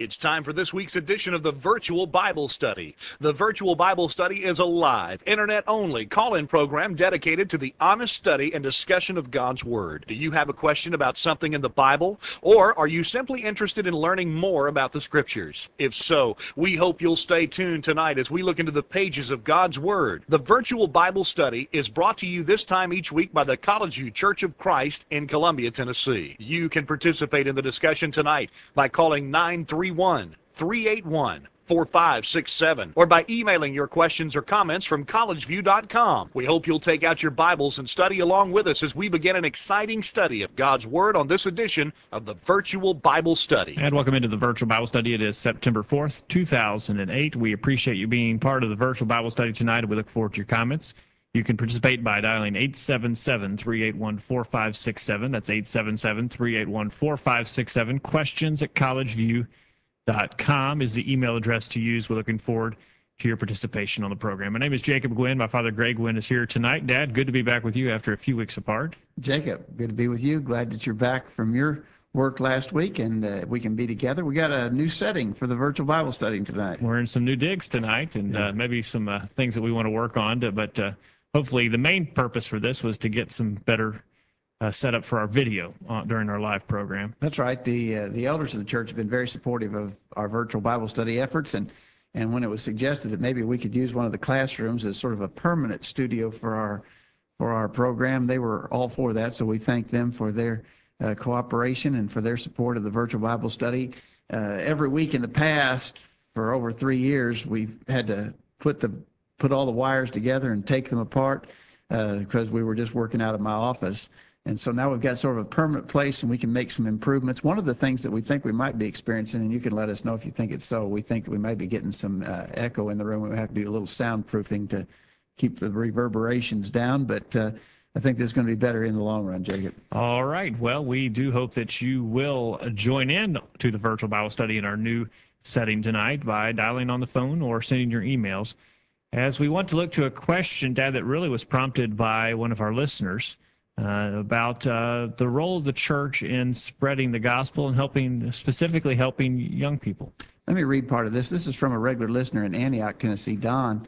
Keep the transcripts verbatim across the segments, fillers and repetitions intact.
It's time for this week's edition of the Virtual Bible Study. The Virtual Bible Study is a live, internet-only call-in program dedicated to the honest study and discussion of God's Word. Do you have a question about something in the Bible, or are you simply interested in learning more about the Scriptures? If so, we hope you'll stay tuned tonight as we look into the pages of God's Word. The Virtual Bible Study is brought to you this time each week by the College View Church of Christ in Columbia, Tennessee. You can participate in the discussion tonight by calling nine three one, three eight one, four five six seven or by emailing your questions or comments from college view dot com. We hope you'll take out your Bibles and study along with us as we begin an exciting study of God's Word on this edition of the Virtual Bible Study. And welcome into the Virtual Bible Study. It is September fourth, two thousand eight. We appreciate you being part of the Virtual Bible Study tonight, and we look forward to your comments. You can participate by dialing eight seven seven, three eight one, four five six seven. That's eight seven seven, three eight one, four five six seven. Questions at college view dot com is the email address to use. We're looking forward to your participation on the program. My name is Jacob Gwynn. My father, Greg Gwynn, is here tonight. Dad, good to be back with you after a few weeks apart. Jacob, good to be with you. Glad that you're back from your work last week, and uh, we can be together. We got a new setting for the Virtual Bible Study tonight. We're in some new digs tonight, and yeah. uh, maybe some uh, things that we want to work on, to, but uh, hopefully the main purpose for this was to get some better uh, setup for our video uh, during our live program. That's right. The uh, the elders of the church have been very supportive of our virtual Bible study efforts, and and when it was suggested that maybe we could use one of the classrooms as sort of a permanent studio for our for our program, they were all for that. So we thank them for their uh, cooperation and for their support of the virtual Bible study. Uh, every week in the past, for over three years, we've had to put the put all the wires together and take them apart uh, because we were just working out of my office. And so now we've got sort of a permanent place, and we can make some improvements. One of the things that we think we might be experiencing, and you can let us know if you think it's so, we think that we might be getting some uh, echo in the room. We have to do a little soundproofing to keep the reverberations down, but uh, I think this is going to be better in the long run, Jacob. All right. Well, we do hope that you will join in to the Virtual Bible Study in our new setting tonight by dialing on the phone or sending your emails, as we want to look to a question, Dad, that really was prompted by one of our listeners uh, about uh, the role of the church in spreading the gospel and helping, specifically helping young people. Let me read part of this. This is from a regular listener in Antioch, Tennessee, Don.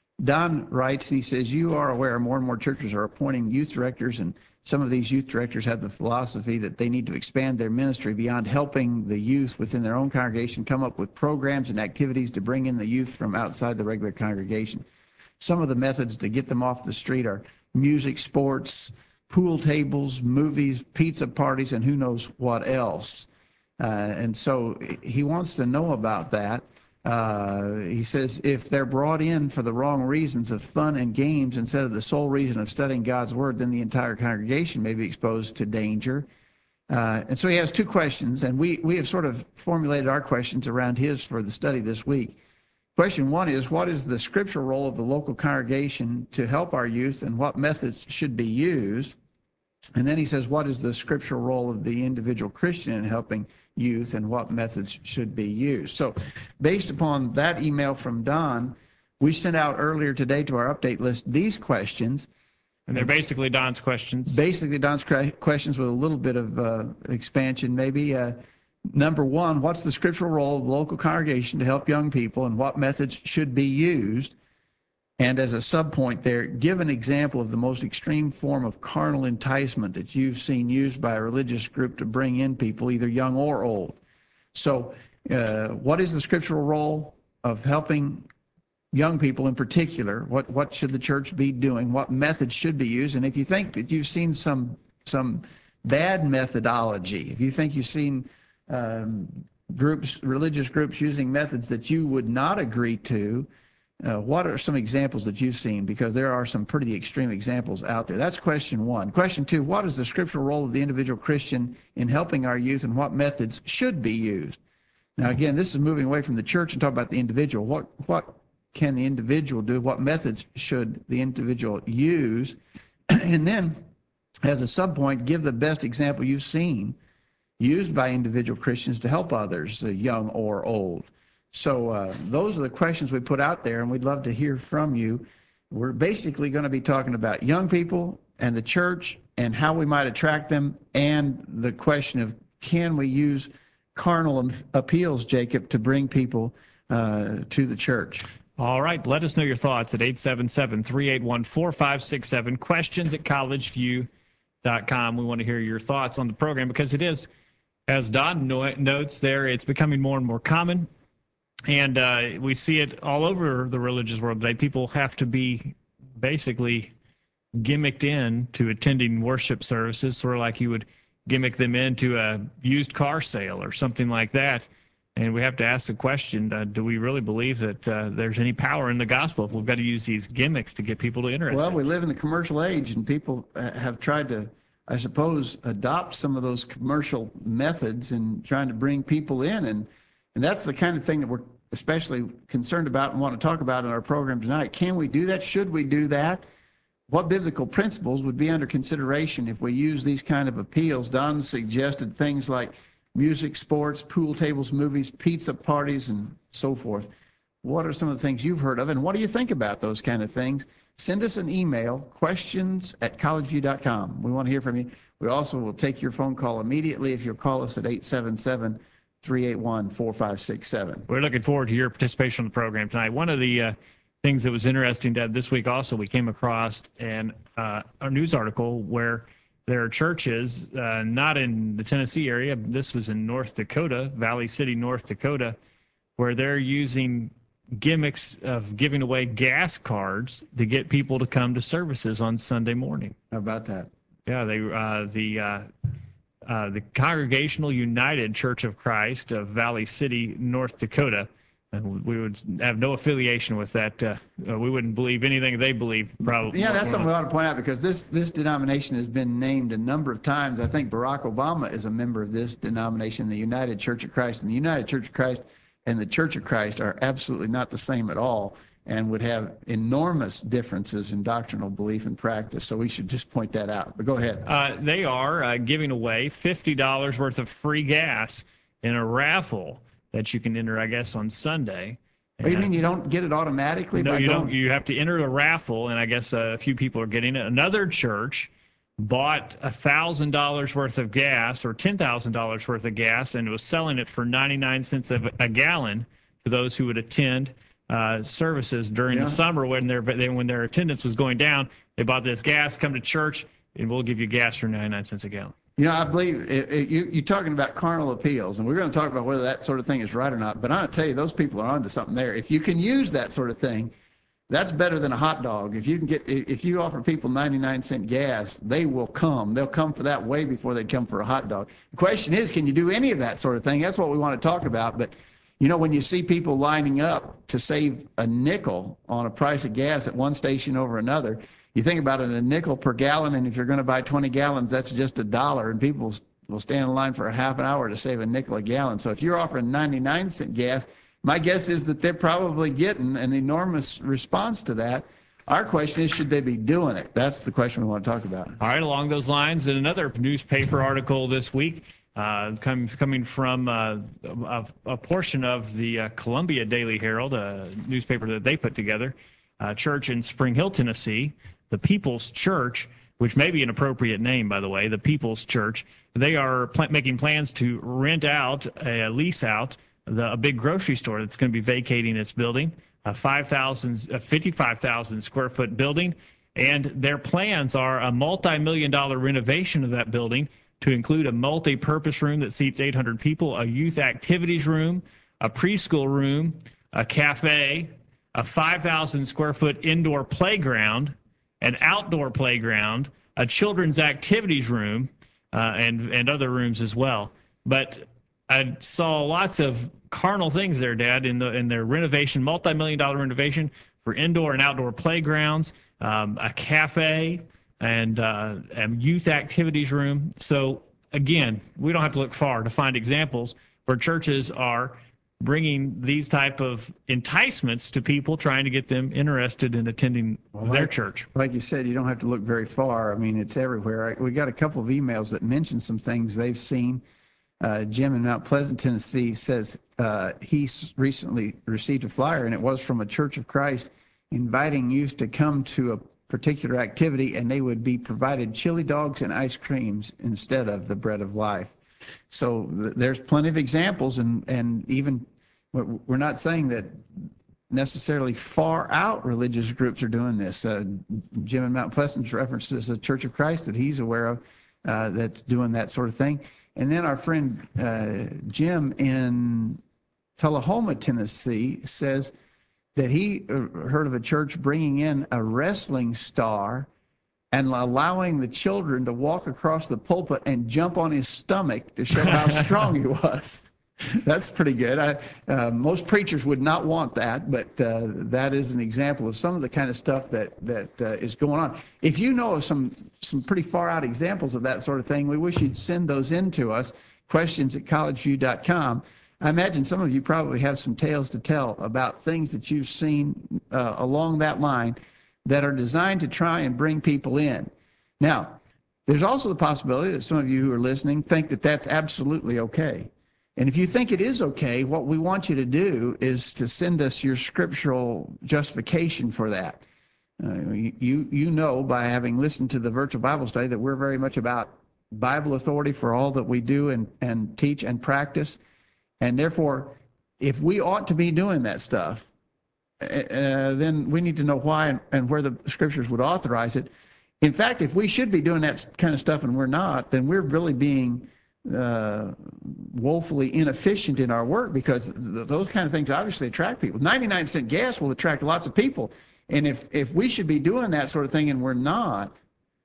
Don writes, and he says, you are aware more and more churches are appointing youth directors, and some of these youth directors have the philosophy that they need to expand their ministry beyond helping the youth within their own congregation come up with programs and activities to bring in the youth from outside the regular congregation. Some of the methods to get them off the street are music, sports, pool tables, movies, pizza parties, and who knows what else. Uh, and so he wants to know about that. Uh, he says if they're brought in for the wrong reasons of fun and games instead of the sole reason of studying God's Word, then the entire congregation may be exposed to danger. Uh, and so he has two questions, and we, we have sort of formulated our questions around his for the study this week. Question one is, what is the scriptural role of the local congregation to help our youth, and what methods should be used? And then he says, what is the scriptural role of the individual Christian in helping youth, and what methods should be used? So based upon that email from Don, we sent out earlier today to our update list these questions. And they're basically Don's questions. Basically Don's questions with a little bit of uh, expansion maybe. Uh, number one, what's the scriptural role of the local congregation to help young people, and what methods should be used? And as a subpoint there, give an example of the most extreme form of carnal enticement that you've seen used by a religious group to bring in people, either young or old. So uh, what is the scriptural role of helping young people in particular? What, what should the church be doing? What methods should be used? And if you think that you've seen some, some bad methodology, if you think you've seen um, groups, religious groups using methods that you would not agree to, Uh, what are some examples that you've seen? Because there are some pretty extreme examples out there. That's question one. Question two, what is the scriptural role of the individual Christian in helping our youth, and what methods should be used? Now, again, this is moving away from the church and talking about the individual. What, what can the individual do? What methods should the individual use? And then, as a subpoint, give the best example you've seen used by individual Christians to help others, uh, young or old. So uh, those are the questions we put out there, and we'd love to hear from you. We're basically going to be talking about young people and the church and how we might attract them, and the question of, can we use carnal appeals, Jacob, to bring people uh, to the church? All right. Let us know your thoughts at eight seven seven, three eight one, four five six seven. Questions at college view dot com. We want to hear your thoughts on the program because it is, as Don no- notes there, it's becoming more and more common. And uh, we see it all over the religious world today. People have to be basically gimmicked in to attending worship services, sort of like you would gimmick them into a used car sale or something like that. And we have to ask the question, uh, do we really believe that uh, there's any power in the gospel if we've got to use these gimmicks to get people to interest? Well, we live in the commercial age, and people uh, have tried to, I suppose, adopt some of those commercial methods in trying to bring people in. And, and that's the kind of thing that we're especially concerned about and want to talk about in our program tonight. Can we do that? Should we do that? What biblical principles would be under consideration if we use these kind of appeals? Don suggested things like music, sports, pool tables, movies, pizza parties, and so forth. What are some of the things you've heard of, and what do you think about those kind of things? Send us an email, questions at college view dot com. We want to hear from you. We also will take your phone call immediately if you'll call us at eight seven seven, three eight one, four five six seven. We're looking forward to your participation in the program tonight. One of the uh, things that was interesting, Dad, this week also, we came across an, uh, a news article where there are churches, uh, not in the Tennessee area, this was in North Dakota, Valley City, North Dakota, where they're using gimmicks of giving away gas cards to get people to come to services on Sunday morning. How about that? Yeah, they uh, the uh, uh, the Congregational United Church of Christ of Valley City, North Dakota. And we would have no affiliation with that. Uh, uh, we wouldn't believe anything they believe, probably. Yeah, that's something we ought to point out because this, this denomination has been named a number of times. I think Barack Obama is a member of this denomination, the United Church of Christ. And the United Church of Christ and the Church of Christ are absolutely not the same at all and would have enormous differences in doctrinal belief and practice. So we should just point that out. But go ahead. Uh, they are uh, giving away fifty dollars worth of free gas in a raffle that you can enter, I guess, on Sunday. Oh, you mean you don't get it automatically? No, by you going? don't. You have to enter the raffle, and I guess uh, a few people are getting it. Another church bought one thousand dollars worth of gas or ten thousand dollars worth of gas and was selling it for ninety-nine cents a, a gallon to those who would attend uh, services during Yeah. the summer when their when their attendance was going down. They bought this gas, come to church, and we'll give you gas for ninety-nine cents a gallon. You know, I believe it, it, you, you're talking about carnal appeals, and we're going to talk about whether that sort of thing is right or not. But I'll tell you, those people are onto something there. If you can use that sort of thing, that's better than a hot dog. If you can get, if you offer people ninety-nine cent gas, they will come. They'll come for that way before they'd come for a hot dog. The question is, can you do any of that sort of thing? That's what we want to talk about. But you know, when you see people lining up to save a nickel on a price of gas at one station over another, you think about it, a nickel per gallon, and if you're going to buy twenty gallons, that's just a dollar, and people will stand in line for a half an hour to save a nickel a gallon. So if you're offering ninety-nine cent gas, my guess is that they're probably getting an enormous response to that. Our question is, should they be doing it? That's the question we want to talk about. All right, along those lines, in another newspaper article this week, uh, coming coming from uh, a, a portion of the uh, Columbia Daily Herald, a newspaper that they put together, a church in Spring Hill, Tennessee, the People's Church, which may be an appropriate name, by the way, the People's Church. They are pl- making plans to rent out, uh, lease out, the, a big grocery store that's going to be vacating its building, a five thousand, a fifty-five thousand square foot building, and their plans are a multi-million dollar renovation of that building to include a multi-purpose room that seats eight hundred people, a youth activities room, a preschool room, a cafe, a five thousand square foot indoor playground, an outdoor playground, a children's activities room, uh, and and other rooms as well. But I saw lots of carnal things there, Dad, in the in their renovation, multi-million dollar renovation for indoor and outdoor playgrounds, um, a cafe, and uh, a youth activities room. So again, we don't have to look far to find examples where churches are bringing these type of enticements to people, trying to get them interested in attending Well, their like, church. Like you said, you don't have to look very far. I mean, it's everywhere. We got a couple of emails that mention some things they've seen. Uh, Jim in Mount Pleasant, Tennessee, says uh, he recently received a flyer, and it was from a Church of Christ inviting youth to come to a particular activity, and they would be provided chili dogs and ice creams instead of the bread of life. So th- there's plenty of examples, and, and even we're we're not saying that necessarily far out religious groups are doing this. Uh, Jim in Mount Pleasant references the Church of Christ that he's aware of uh, that's doing that sort of thing. And then our friend uh, Jim in Tullahoma, Tennessee, says that he uh, heard of a church bringing in a wrestling star and allowing the children to walk across the pulpit and jump on his stomach to show how strong he was. That's pretty good. I, uh, most preachers would not want that, but uh, that is an example of some of the kind of stuff that that uh, is going on. If you know of some some pretty far out examples of that sort of thing, we wish you'd send those in to us. Questions at college view dot com. I imagine some of you probably have some tales to tell about things that you've seen uh, along that line that are designed to try and bring people in. Now, there's also the possibility that some of you who are listening think that that's absolutely okay. And if you think it is okay, what we want you to do is to send us your scriptural justification for that. Uh, you, you know by having listened to the virtual Bible study that we're very much about Bible authority for all that we do and, and teach and practice. And therefore, if we ought to be doing that stuff, uh, then we need to know why and, and where the scriptures would authorize it. In fact, if we should be doing that kind of stuff and we're not, then we're really being uh, woefully inefficient in our work, because th- those kind of things obviously attract people. ninety-nine cent gas will attract lots of people. And if, if we should be doing that sort of thing and we're not,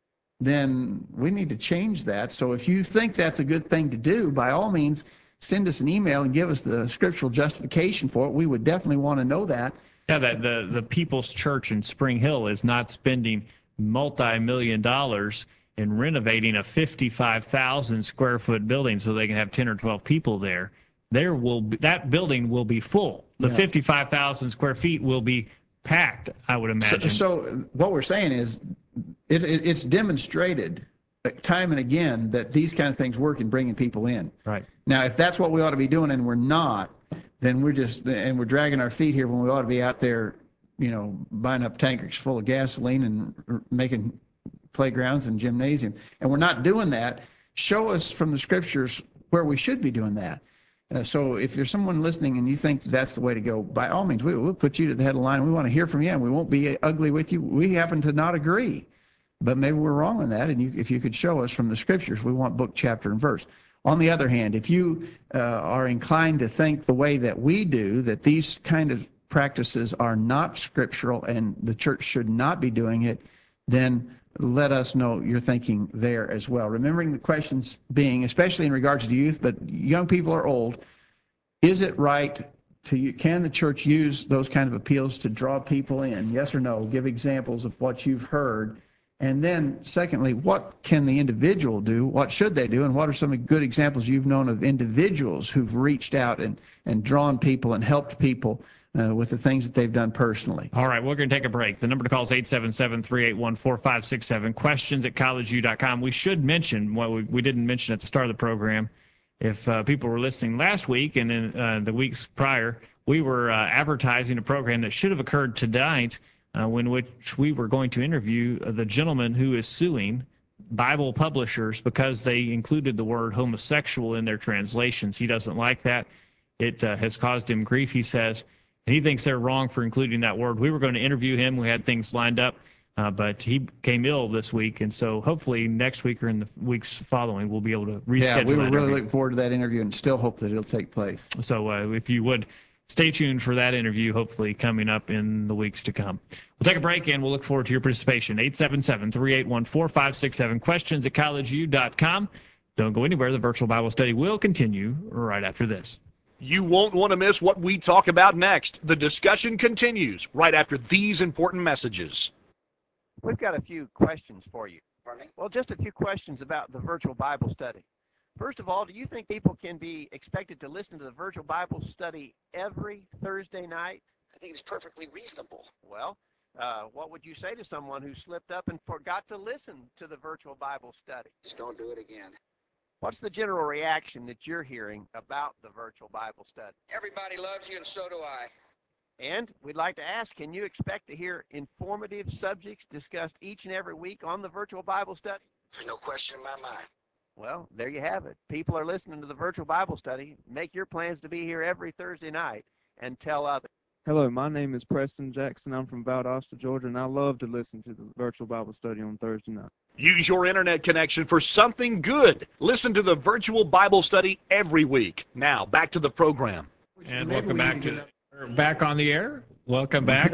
then we need to change that. So if you think that's a good thing to do, by all means, send us an email and give us the scriptural justification for it. We would definitely want to know that. Yeah, that the, the People's Church in Spring Hill is not spending multi-million dollars in renovating a fifty-five thousand square foot building so they can have ten or twelve people there. There will be, that building will be full. The Yeah. fifty-five thousand square feet will be packed, I would imagine. So, so what we're saying is it, it, it's demonstrated time and again that these kind of things work in bringing people in. Right. Now, if that's what we ought to be doing and we're not, then we're just, and we're dragging our feet here when we ought to be out there, you know, buying up tankers full of gasoline and making playgrounds and gymnasium. And we're not doing that. Show us from the scriptures where we should be doing that. Uh, so if there's someone listening and you think that's the way to go, by all means, we, we'll put you to the head of the line. We want to hear from you, and we won't be ugly with you. We happen to not agree, but maybe we're wrong on that. And you, if you could show us from the scriptures, we want book, chapter, and verse. On the other hand, if you uh, are inclined to think the way that we do, that these kind of practices are not scriptural and the church should not be doing it, then let us know your thinking there as well. Remembering the questions being, especially in regards to youth, but young people are old, is it right to, can the church use those kind of appeals to draw people in? Yes or no? Give examples of what you've heard. And then, secondly, what can the individual do? What should they do? And what are some good examples you've known of individuals who've reached out and, and drawn people and helped people uh, with the things that they've done personally? All right, we're going to take a break. The number to call is eight seven seven, three eight one, four five six seven. Questions at college view dot com. We should mention what we, we didn't mention at the start of the program. If uh, people were listening last week and in uh, the weeks prior, we were uh, advertising a program that should have occurred tonight, Uh, in which we were going to interview the gentleman who is suing Bible publishers because they included the word homosexual in their translations. He doesn't like that. It uh, has caused him grief, he says, and he thinks they're wrong for including that word. We were going to interview him. We had things lined up, uh, but he became ill this week, and so hopefully next week or in the weeks following we'll be able to reschedule Yeah, we were that really interview. looking forward to that interview and still hope that it'll take place. So uh, if you would, stay tuned for that interview, hopefully coming up in the weeks to come. We'll take a break, and we'll look forward to your participation. eight seven seven, three eight one, four five six seven. Questions at college view dot com. Don't go anywhere. The virtual Bible study will continue right after this. You won't want to miss what we talk about next. The discussion continues right after these important messages. We've got a few questions for you. Pardon me? Well, just a few questions about the virtual Bible study. First of all, do you think people can be expected to listen to the virtual Bible study every Thursday night? I think it's perfectly reasonable. Well, uh, what would you say to someone who slipped up and forgot to listen to the virtual Bible study? Just don't do it again. What's the general reaction that you're hearing about the virtual Bible study? Everybody loves you, and so do I. And we'd like to ask, can you expect to hear informative subjects discussed each and every week on the virtual Bible study? There's no question in my mind. Well, there you have it. People are listening to the virtual Bible study. Make your plans to be here every Thursday night and tell others. Hello, my name is Preston Jackson. I'm from Valdosta, Georgia, and I love to listen to the virtual Bible study on Thursday night. Use your internet connection for something good. Listen to the virtual Bible study every week. Now, back to the program. And Maybe welcome we back need to to we're back on the air. Welcome back.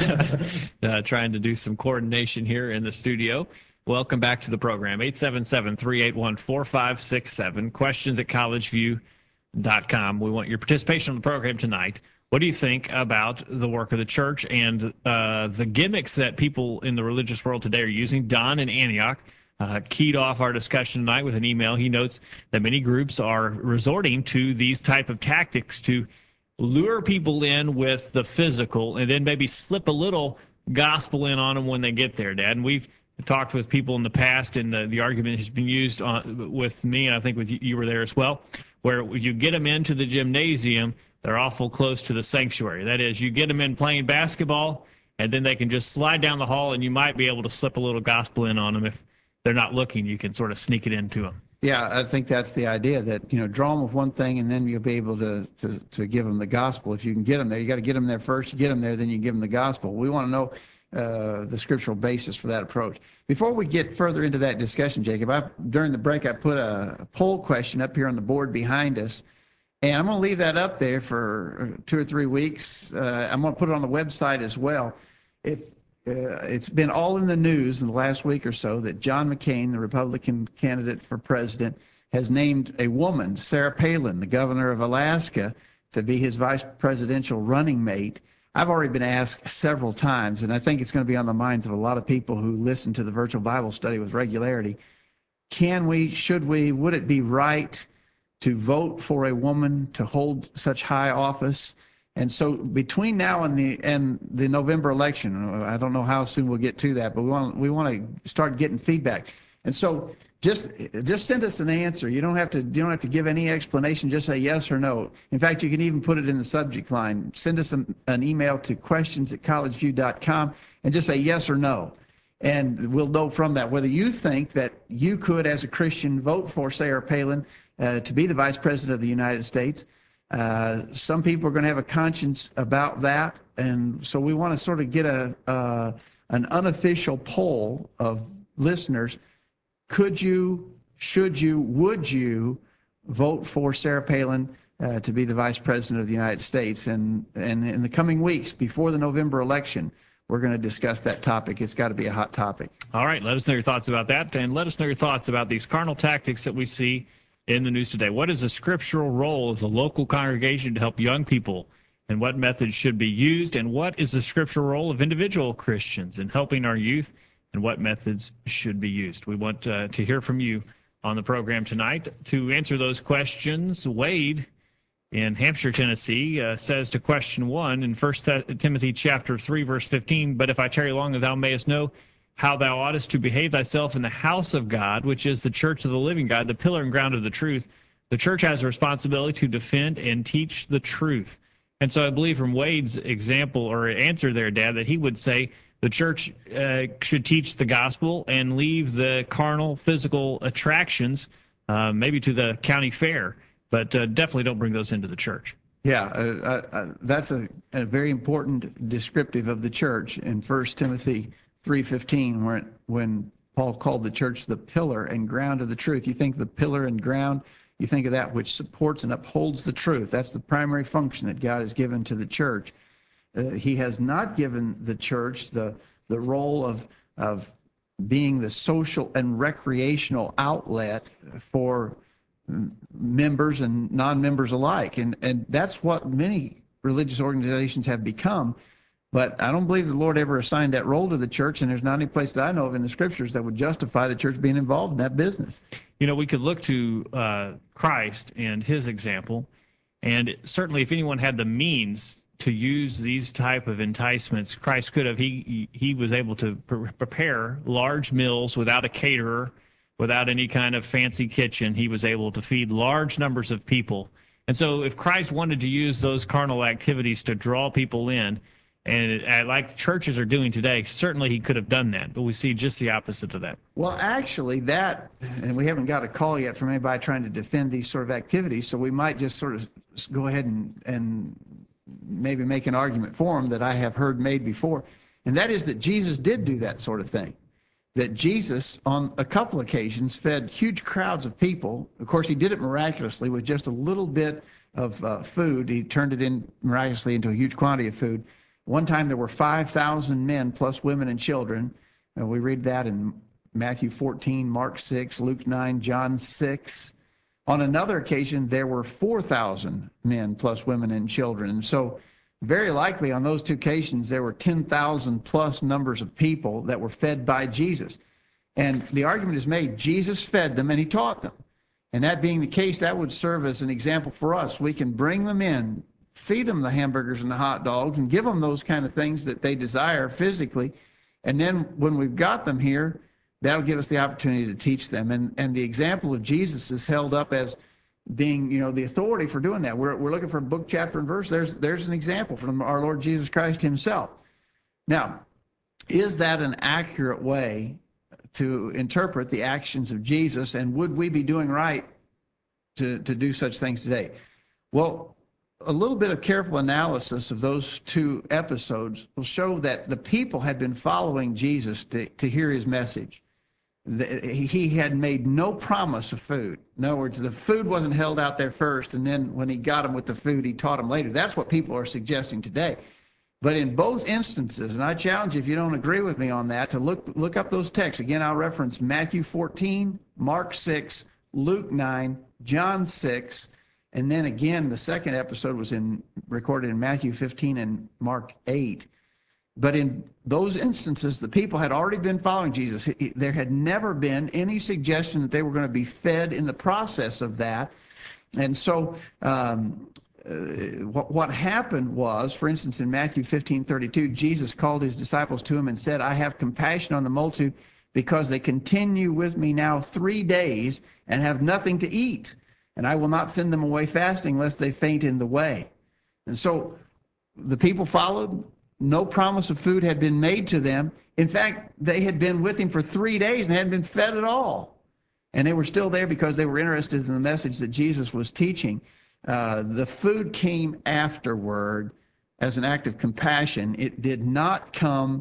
uh, trying to do some coordination here in the studio. Welcome back to the program. eight seven seven, three eight one, four five six seven. Questions at college view dot com. We want your participation on the program tonight. What do you think about the work of the church and uh, the gimmicks that people in the religious world today are using? Don in Antioch uh, keyed off our discussion tonight with an email. He notes that many groups are resorting to these type of tactics to lure people in with the physical and then maybe slip a little gospel in on them when they get there, Dad. And we've talked with people in the past, and the, the argument has been used on, with me, and I think with you, you were there as well, where you get them into the gymnasium, they're awful close to the sanctuary. That is, you get them in playing basketball, and then they can just slide down the hall, and you might be able to slip a little gospel in on them. If they're not looking, you can sort of sneak it into them. Yeah, I think that's the idea, that, you know, draw them with one thing and then you'll be able to, to, to give them the gospel. If you can get them there, you got to get them there first. You get them there, then you give them the gospel. We want to know uh, the scriptural basis for that approach. Before we get further into that discussion, Jacob, I, during the break, I put a, a poll question up here on the board behind us, and I'm going to leave that up there for two or three weeks. Uh, I'm going to put it on the website as well. If Uh, it's been all in the news in the last week or so that John McCain, the Republican candidate for president, has named a woman, Sarah Palin, the governor of Alaska, to be his vice presidential running mate. I've already been asked several times, and I think it's going to be on the minds of a lot of people who listen to the virtual Bible study with regularity. Can we, should we, would it be right to vote for a woman to hold such high office? And so between now and the and the November election, I don't know how soon we'll get to that, but we want we want to start getting feedback. And so just just send us an answer. You don't have to you don't have to give any explanation. Just say yes or no. In fact, you can even put it in the subject line. Send us an, an email to questions at college view dot com and just say yes or no. And we'll know from that whether you think that you could, as a Christian, vote for Sarah Palin uh, to be the vice president of the United States. Uh, some people are going to have a conscience about that, and so we want to sort of get a uh, an unofficial poll of listeners. Could you, should you, would you vote for Sarah Palin uh, to be the vice president of the United States? And, and in the coming weeks, before the November election, we're going to discuss that topic. It's got to be a hot topic. All right, let us know your thoughts about that, and let us know your thoughts about these carnal tactics that we see in the news today. What is the scriptural role of the local congregation to help young people, and what methods should be used? And what is the scriptural role of individual Christians in helping our youth, and what methods should be used? We want uh, to hear from you on the program tonight. To answer those questions, Wade in Hampshire, Tennessee, uh, says to question one in First Timothy chapter three, verse fifteen, "But if I tarry long, that thou mayest know how thou oughtest to behave thyself in the house of God, which is the church of the living God, the pillar and ground of the truth." The church has a responsibility to defend and teach the truth. And so I believe from Wade's example or answer there, Dad, that he would say the church uh, should teach the gospel and leave the carnal, physical attractions uh, maybe to the county fair, but uh, definitely don't bring those into the church. Yeah, uh, uh, that's a, a very important descriptive of the church in First Timothy three fifteen, where when Paul called the church the pillar and ground of the truth. You think the pillar and ground, you think of that which supports and upholds the truth. That's the primary function that God has given to the church. Uh, he has not given the church the the role of of being the social and recreational outlet for members and non-members alike, and and that's what many religious organizations have become. But I don't believe the Lord ever assigned that role to the church, and there's not any place that I know of in the scriptures that would justify the church being involved in that business. You know, we could look to uh, Christ and his example, and certainly if anyone had the means to use these type of enticements, Christ could have. He he was able to pre- prepare large meals without a caterer, without any kind of fancy kitchen. He was able to feed large numbers of people. And so if Christ wanted to use those carnal activities to draw people in, And it, uh, like churches are doing today, certainly he could have done that, but we see just the opposite of that. Well, actually, that, and we haven't got a call yet from anybody trying to defend these sort of activities, so we might just sort of go ahead and, and maybe make an argument for them that I have heard made before, and that is that Jesus did do that sort of thing. That Jesus, on a couple occasions, fed huge crowds of people. Of course, he did it miraculously with just a little bit of uh, food. He turned it in miraculously into a huge quantity of food. One time there were five thousand men plus women and children. And we read that in Matthew fourteen, Mark six, Luke nine, John six. On another occasion, there were four thousand men plus women and children. And so very likely on those two occasions, there were ten thousand plus numbers of people that were fed by Jesus. And the argument is made, Jesus fed them and he taught them. And that being the case, that would serve as an example for us. We can bring them in, feed them the hamburgers and the hot dogs, and give them those kind of things that they desire physically. And then when we've got them here, that'll give us the opportunity to teach them. And and the example of Jesus is held up as being, you know, the authority for doing that. We're we're looking for book, chapter, and verse. There's there's an example from our Lord Jesus Christ himself. Now, is that an accurate way to interpret the actions of Jesus, and would we be doing right to, to do such things today? Well, a little bit of careful analysis of those two episodes will show that the people had been following Jesus to, to hear his message. The, he had made no promise of food. In other words, the food wasn't held out there first, and then when he got them with the food, he taught them later. That's what people are suggesting today. But in both instances, and I challenge you if you don't agree with me on that, to look look up those texts. Again, I'll reference Matthew fourteen, Mark six, Luke nine, John six, and then again, the second episode was in recorded in Matthew fifteen and Mark eight. But in those instances, the people had already been following Jesus. There had never been any suggestion that they were going to be fed in the process of that. And so um, uh, what, what happened was, for instance, in Matthew fifteen thirty-two, Jesus called his disciples to him and said, I have compassion on the multitude because they continue with me now three days and have nothing to eat. And I will not send them away fasting lest they faint in the way. And so the people followed. No promise of food had been made to them. In fact, they had been with him for three days and hadn't been fed at all. And they were still there because they were interested in the message that Jesus was teaching. Uh, the food came afterward as an act of compassion. It did not come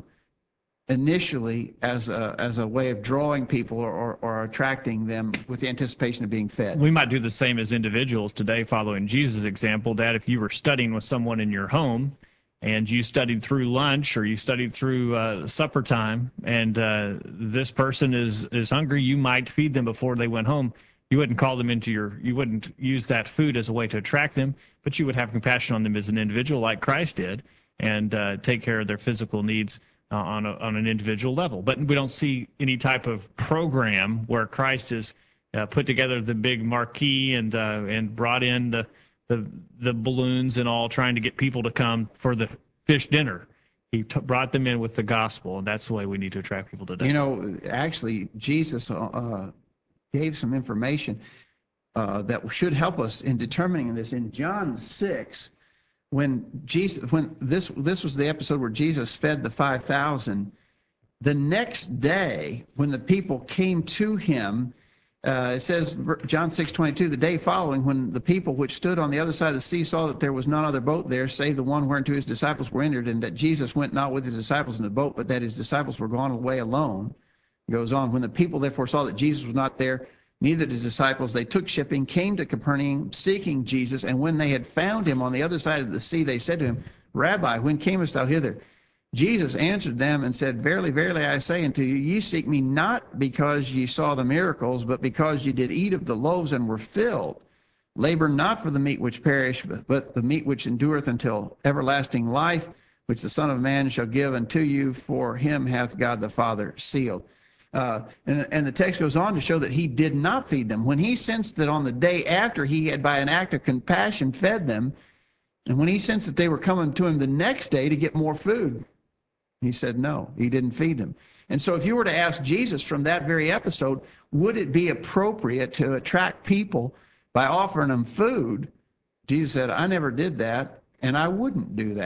initially as a, as a way of drawing people or, or, or attracting them with the anticipation of being fed. We might do the same as individuals today, following Jesus' example, that if you were studying with someone in your home, and you studied through lunch or you studied through uh, supper time, and uh, this person is, is hungry, you might feed them before they went home. You wouldn't call them into your, you wouldn't use that food as a way to attract them, but you would have compassion on them as an individual like Christ did, and uh, take care of their physical needs uh, on, a, on an individual level. But we don't see any type of program where Christ has uh, put together the big marquee and, uh, and brought in the, the the balloons and all, trying to get people to come for the fish dinner. He t- brought them in with the gospel, and that's the way we need to attract people today. You know, actually, Jesus uh, gave some information uh, that should help us in determining this. In John six, when Jesus, when this this was the episode where Jesus fed the five thousand, the next day when the people came to him, Uh, it says, John six twenty-two, the day following, when the people which stood on the other side of the sea saw that there was none other boat there, save the one whereunto his disciples were entered, and that Jesus went not with his disciples in the boat, but that his disciples were gone away alone. It goes on, when the people therefore saw that Jesus was not there, neither his disciples, they took shipping, came to Capernaum, seeking Jesus, and when they had found him on the other side of the sea, they said to him, Rabbi, when camest thou hither? Jesus answered them and said, Verily, verily, I say unto you, ye seek me not because ye saw the miracles, but because ye did eat of the loaves and were filled. Labor not for the meat which perisheth, but the meat which endureth until everlasting life, which the Son of Man shall give unto you, for him hath God the Father sealed. Uh, and, and the text goes on to show that he did not feed them. When he sensed that on the day after he had, by an act of compassion, fed them, and when he sensed that they were coming to him the next day to get more food, he said no, he didn't feed them. And so if you were to ask Jesus from that very episode, would it be appropriate to attract people by offering them food? Jesus said, I never did that, and I wouldn't do that.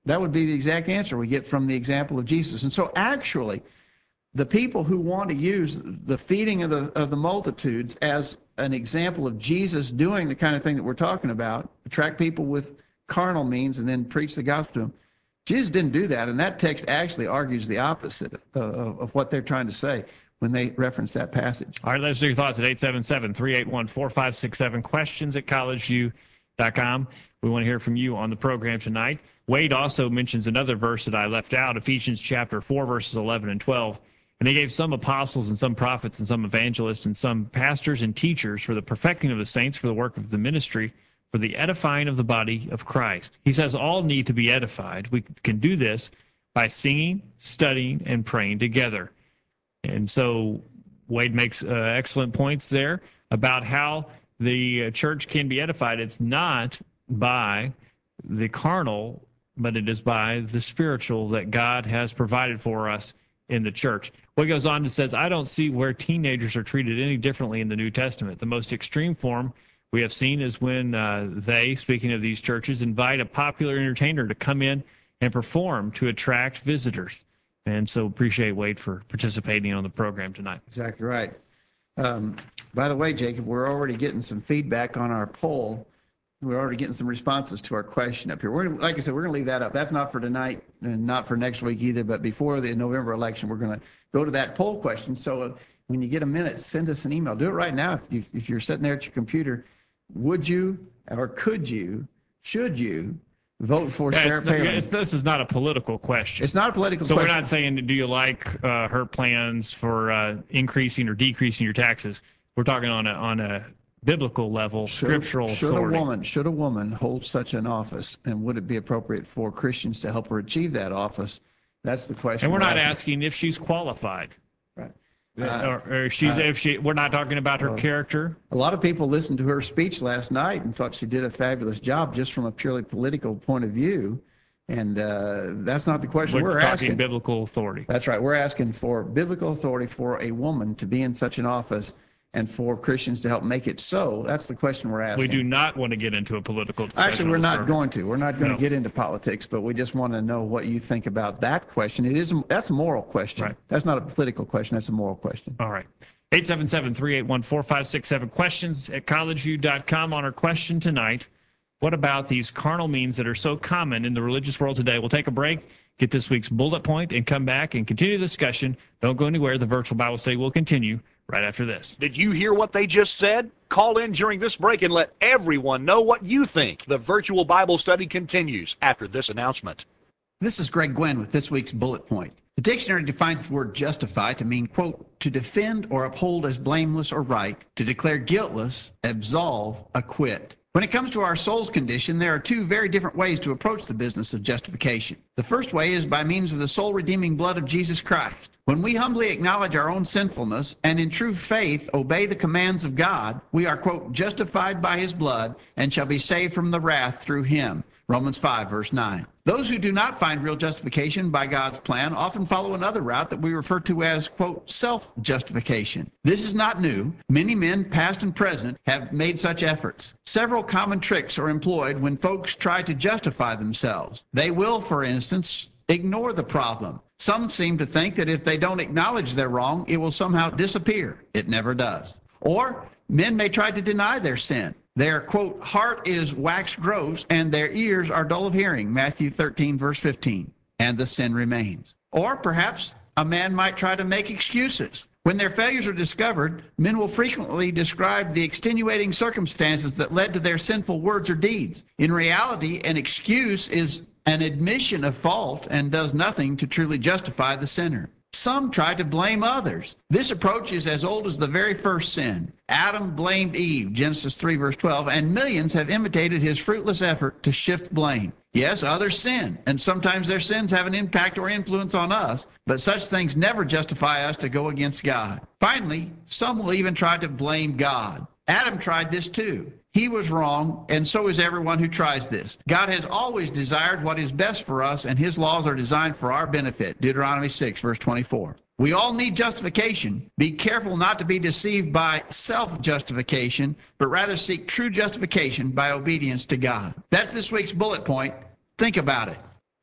That would be the exact answer we get from the example of Jesus. And so actually, the people who want to use the feeding of the of the multitudes as an example of Jesus doing the kind of thing that we're talking about, attract people with carnal means and then preach the gospel to them, Jesus didn't do that, and that text actually argues the opposite of, of what they're trying to say when they reference that passage. All right, let us know your thoughts at eight seven seven, three eight one, four five six seven, questions at college u dot com. We want to hear from you on the program tonight. Wade also mentions another verse that I left out, Ephesians chapter four, verses eleven and twelve. And he gave some apostles and some prophets and some evangelists and some pastors and teachers for the perfecting of the saints, for the work of the ministry, for the edifying of the body of Christ. He says all need to be edified. We can do this by singing, studying, and praying together. And so Wade makes uh, excellent points there about how the uh, church can be edified. It's not by the carnal, but it is by the spiritual that God has provided for us in the church. What goes on to says, I don't see where teenagers are treated any differently in the New Testament. The most extreme form we have seen is when uh, they, speaking of these churches, invite a popular entertainer to come in and perform to attract visitors. And so appreciate Wade for participating on the program tonight. Exactly right. Um, by the way, Jacob, we're already getting some feedback on our poll. We're already getting some responses to our question up here. We're, like I said, we're going to leave that up. That's not for tonight and not for next week either, but before the November election, we're going to go to that poll question. So uh, when you get a minute, send us an email. Do it right now. If, you, if you're sitting there at your computer, would you or could you, should you vote for Yeah, Sarah it's, Palin? it's, this is not a political question. It's not a political so question. we're not saying, do you like uh, her plans for uh, increasing or decreasing your taxes? We're talking on a on a biblical level, Should, scriptural should authority. a woman should a woman hold such an office, and would it be appropriate for Christians to help her achieve that office? That's the question. And we're not asking. asking if she's qualified. Right. Uh, Uh, or, or if she's uh, if she. We're not talking about her well, character. A lot of people listened to her speech last night and thought she did a fabulous job just from a purely political point of view, and uh, that's not the question We're, we're, talking asking. biblical authority. That's right. We're asking for biblical authority for a woman to be in such an office, and for Christians to help make it so. That's the question we're asking. We do not want to get into a political discussion. Actually, we're on this not program. going to. We're not going No. to get into politics, but we just want to know what you think about that question. It is a, that's a moral question. Right. That's not a political question. That's a moral question. All right. eight seven seven, three eight one, four five six seven. Questions at college u dot com. On our question tonight, what about these carnal means that are so common in the religious world today? We'll take a break, get this week's bullet point, and come back and continue the discussion. Don't go anywhere. The virtual Bible study will continue right after this. Did you hear what they just said? Call in during this break and let everyone know what you think. The virtual Bible study continues after this announcement. This is Greg Gwynn with this week's bullet point. The dictionary defines the word justify to mean, quote, to defend or uphold as blameless or right, to declare guiltless, absolve, acquit. When it comes to our soul's condition, there are two very different ways to approach the business of justification. The first way is by means of the soul-redeeming blood of Jesus Christ. When we humbly acknowledge our own sinfulness and in true faith obey the commands of God, we are, quote, justified by his blood and shall be saved from the wrath through him. Romans five, verse nine. Those who do not find real justification by God's plan often follow another route that we refer to as, quote, self-justification. This is not new. Many men, past and present, have made such efforts. Several common tricks are employed when folks try to justify themselves. They will, for instance, ignore the problem. Some seem to think that if they don't acknowledge they're wrong, it will somehow disappear. It never does. Or men may try to deny their sin. Their, quote, heart is wax gross and their ears are dull of hearing, Matthew thirteen, verse fifteen, and the sin remains. Or perhaps a man might try to make excuses. When their failures are discovered, men will frequently describe the extenuating circumstances that led to their sinful words or deeds. In reality, an excuse is an admission of fault and does nothing to truly justify the sinner. Some try to blame others. This approach is as old as the very first sin. Adam blamed Eve, Genesis three, verse twelve, and millions have imitated his fruitless effort to shift blame. Yes, others sin, and sometimes their sins have an impact or influence on us, but such things never justify us to go against God. Finally, some will even try to blame God. Adam tried this too. He was wrong, and so is everyone who tries this. God has always desired what is best for us, and his laws are designed for our benefit. Deuteronomy six, verse twenty-four. We all need justification. Be careful not to be deceived by self-justification, but rather seek true justification by obedience to God. That's this week's bullet point. Think about it.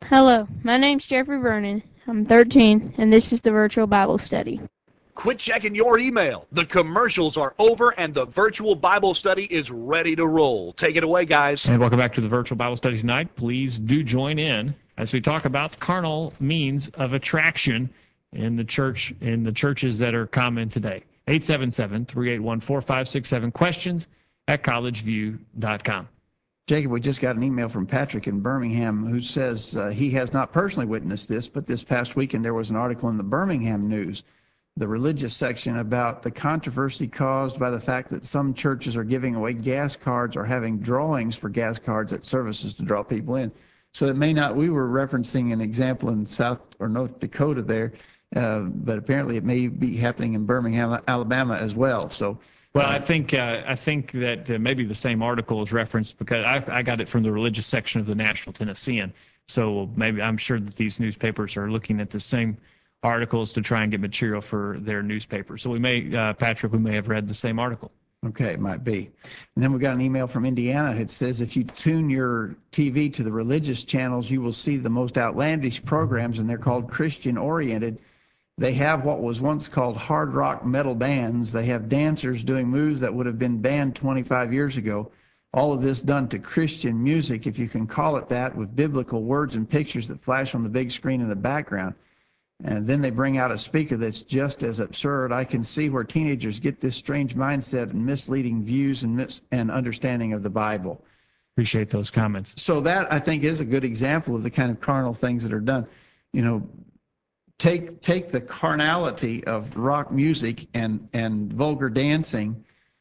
Hello, my name's Jeffrey Vernon. I'm thirteen, and this is the Virtual Bible Study. Quit checking your email. The commercials are over and the virtual Bible study is ready to roll. Take it away, guys. And welcome back to the virtual Bible study tonight. Please do join in as we talk about carnal means of attraction in the church, in the churches that are common today. eight seven seven, three eight one, four five six seven, questions at college view dot com. Jacob, we just got an email from Patrick in Birmingham who says uh, he has not personally witnessed this, but this past weekend there was an article in the Birmingham News, the religious section, about the controversy caused by the fact that some churches are giving away gas cards or having drawings for gas cards at services to draw people in. So it may not, we were referencing an example in South or North Dakota there, uh, but apparently it may be happening in Birmingham, Alabama as well. So. Well, I think uh, I think that uh, maybe the same article is referenced because I, I got it from the religious section of the Nashville Tennessean. So maybe I'm sure that these newspapers are looking at the same articles to try and get material for their newspaper. So we may, uh, Patrick, we may have read the same article. Okay, it might be. And then we got an email from Indiana. It says if you tune your T V to the religious channels, you will see the most outlandish programs, and they're called Christian-oriented. They have what was once called hard rock metal bands. They have dancers doing moves that would have been banned twenty-five years ago. All of this done to Christian music, if you can call it that, with biblical words and pictures that flash on the big screen in the background. And then they bring out a speaker that's just as absurd. I can see where teenagers get this strange mindset and misleading views and mis and understanding of the Bible. Appreciate those comments. So that, I think, is a good example of the kind of carnal things that are done. You know, take take the carnality of rock music and and vulgar dancing,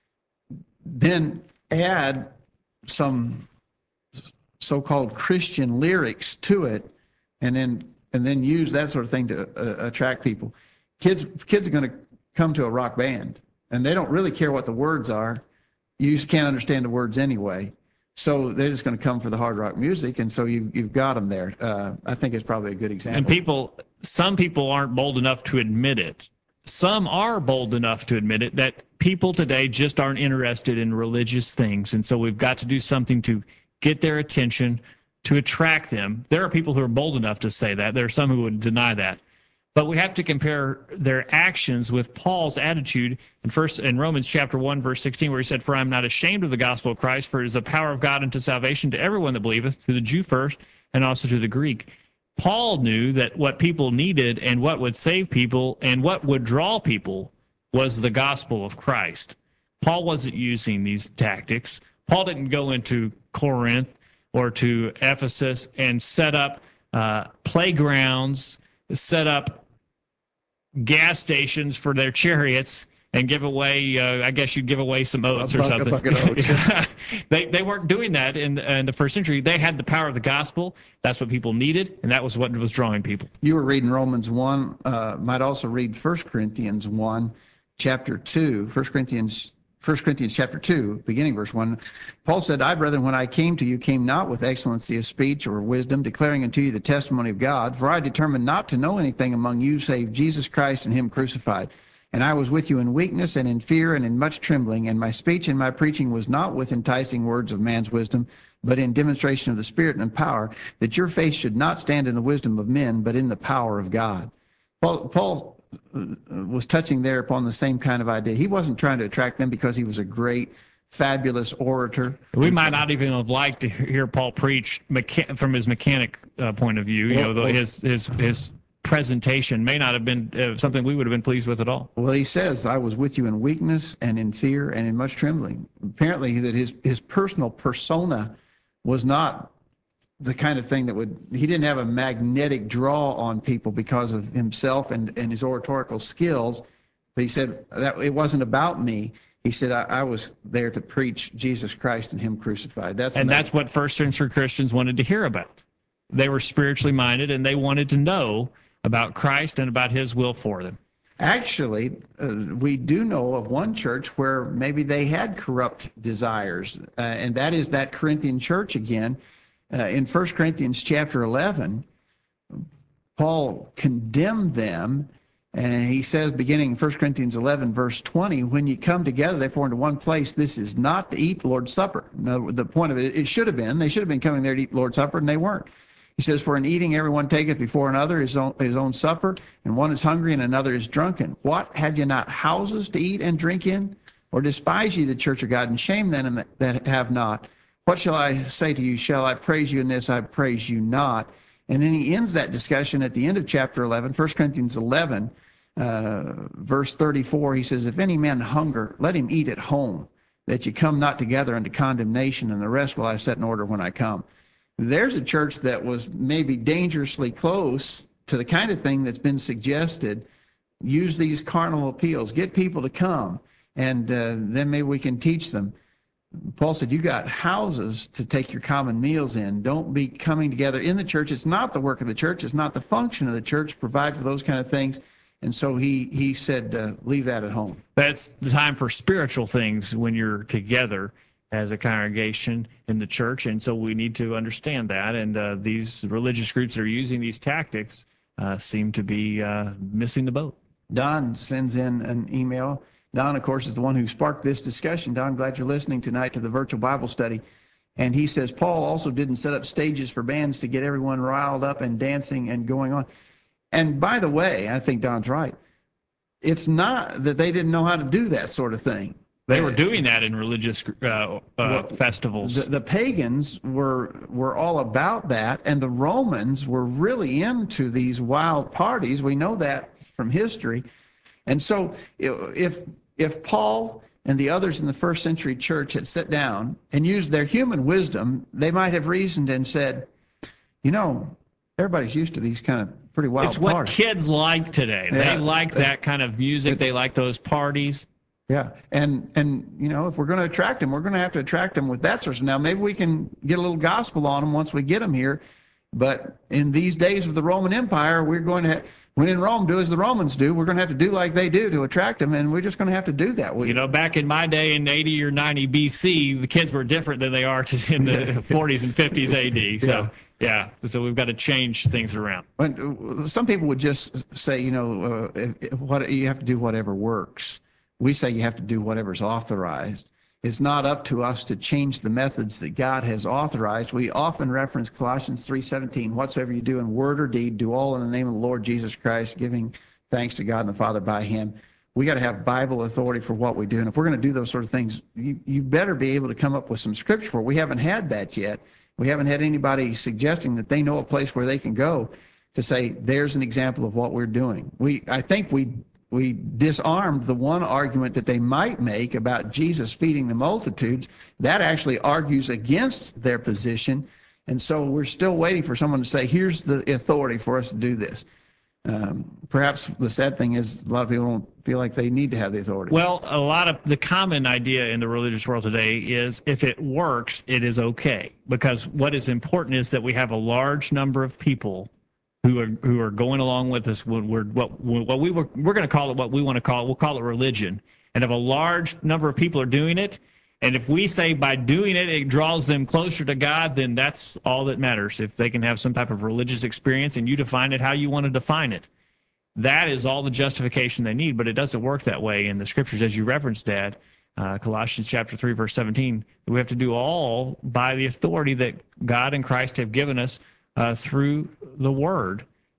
then add some so-called Christian lyrics to it, and then and then use that sort of thing to uh, attract people. Kids kids are going to come to a rock band, and they don't really care what the words are. You just can't understand the words anyway. So they're just going to come for the hard rock music, and so you, you've got them there. Uh, I think it's probably a good example. And people, some people aren't bold enough to admit it. Some are bold enough to admit it, that people today just aren't interested in religious things, and so we've got to do something to get their attention, to attract them. There are people who are bold enough to say that. There are some who would deny that. But we have to compare their actions with Paul's attitude in first in Romans chapter one, verse sixteen, where he said, "For I am not ashamed of the gospel of Christ, for it is the power of God unto salvation to everyone that believeth, to the Jew first, and also to the Greek." Paul knew that what people needed and what would save people and what would draw people was the gospel of Christ. Paul wasn't using these tactics. Paul didn't go into Corinth or to Ephesus and set up uh, playgrounds, set up gas stations for their chariots and give away, uh, I guess you'd give away some oats or buck, something. A bucket of oats. they, they weren't doing that in, in the first century. They had the power of the gospel. That's what people needed, and that was what was drawing people. You were reading Romans one. Uh, might also read First Corinthians one, chapter two. First Corinthians First Corinthians chapter two, beginning verse one. Paul said, "I, brethren, when I came to you, came not with excellency of speech or wisdom, declaring unto you the testimony of God. For I determined not to know anything among you save Jesus Christ and him crucified. And I was with you in weakness and in fear and in much trembling. And my speech and my preaching was not with enticing words of man's wisdom, but in demonstration of the Spirit and in power, that your faith should not stand in the wisdom of men, but in the power of God." Paul, Paul was touching there upon the same kind of idea. He wasn't trying to attract them because he was a great, fabulous orator. We might not even have liked to hear Paul preach mecha- from his mechanic uh, point of view. You Well, know, well- his his his presentation may not have been uh, something we would have been pleased with at all. Well, he says, "I was with you in weakness and in fear and in much trembling." Apparently, that his his personal persona was not the kind of thing that would, he didn't have a magnetic draw on people because of himself and, and his oratorical skills. But he said that it wasn't about me. He said, I, I was there to preach Jesus Christ and him crucified. That's And the- that's what first century Christians wanted to hear about. They were spiritually minded, and they wanted to know about Christ and about his will for them. Actually, uh, we do know of one church where maybe they had corrupt desires, uh, and that is that Corinthian church again. Uh, in First Corinthians chapter eleven, Paul condemned them, and he says, beginning in First Corinthians eleven, verse twenty, "When you come together, therefore, into one place, this is not to eat the Lord's Supper." No, the point of it, it should have been, they should have been coming there to eat the Lord's Supper, and they weren't. He says, for in eating everyone taketh before another his own, his own supper, and one is hungry and another is drunken. What, had ye not houses to eat and drink in? Or despise ye the church of God, and shame them that have not? What shall I say to you? Shall I praise you in this? I praise you not. And then he ends that discussion at the end of chapter eleven, First Corinthians eleven, uh, verse thirty-four. He says, if any man hunger, let him eat at home, that ye come not together unto condemnation, and the rest will I set in order when I come. There's a church that was maybe dangerously close to the kind of thing that's been suggested. Use these carnal appeals, get people to come, and uh, then maybe we can teach them. Paul said, you got houses to take your common meals in. Don't be coming together in the church. It's not the work of the church. It's not the function of the church to provide for those kind of things. And so he, he said, uh, leave that at home. That's the time for spiritual things when you're together as a congregation in the church, and so we need to understand that. And uh, these religious groups that are using these tactics uh, seem to be uh, missing the boat. Don sends in an email. Don, of course, is the one who sparked this discussion. Don, glad you're listening tonight to the virtual Bible study. And he says, Paul also didn't set up stages for bands to get everyone riled up and dancing and going on. And by the way, I think Don's right. It's not that they didn't know how to do that sort of thing. They were doing that in religious uh, uh, well, festivals. The, the pagans were were all about that, and the Romans were really into these wild parties. We know that from history. And so if if Paul and the others in the first century church had sat down and used their human wisdom, they might have reasoned and said, you know, everybody's used to these kind of pretty wild parties. It's what parties. Kids like today. Yeah. They like that kind of music. They like those parties. Yeah, and and you know, if we're going to attract them, we're going to have to attract them with that sort of. Now, maybe we can get a little gospel on them once we get them here, but in these days of the Roman Empire, we're going to have, when in Rome, do as the Romans do. We're going to have to do like they do to attract them, and we're just going to have to do that. We, you know, back in my day in eighty or ninety B C, the kids were different than they are to, in the forties and fifties A D. So yeah, so we've got to change things around. When, some people would just say, you know, uh, what you have to do whatever works. We say you have to do whatever's authorized. It's not up to us to change the methods that God has authorized. We often reference Colossians three seventeen, whatsoever you do in word or deed, do all in the name of the Lord Jesus Christ, giving thanks to God and the Father by him. We got to have Bible authority for what we do. And if we're going to do those sort of things, you, you better be able to come up with some scripture for it. We haven't had that yet. We haven't had anybody suggesting that they know a place where they can go to say, there's an example of what we're doing. We, I think we We disarmed the one argument that they might make about Jesus feeding the multitudes. That actually argues against their position. And so we're still waiting for someone to say, here's the authority for us to do this. Um, perhaps the sad thing is a lot of people don't feel like they need to have the authority. Well, a lot of the common idea in the religious world today is if it works, it is okay. Because what is important is that we have a large number of people who are who are going along with us. When we're what what we were we're going to call it what we want to call it. We'll call it religion. And if a large number of people are doing it, and if we say by doing it it draws them closer to God, then that's all that matters. If they can have some type of religious experience and you define it how you want to define it, that is all the justification they need. But it doesn't work that way in the scriptures, as you referenced, Dad. Uh, Colossians chapter three, verse seventeen. We have to do all by the authority that God and Christ have given us Uh, through the Word.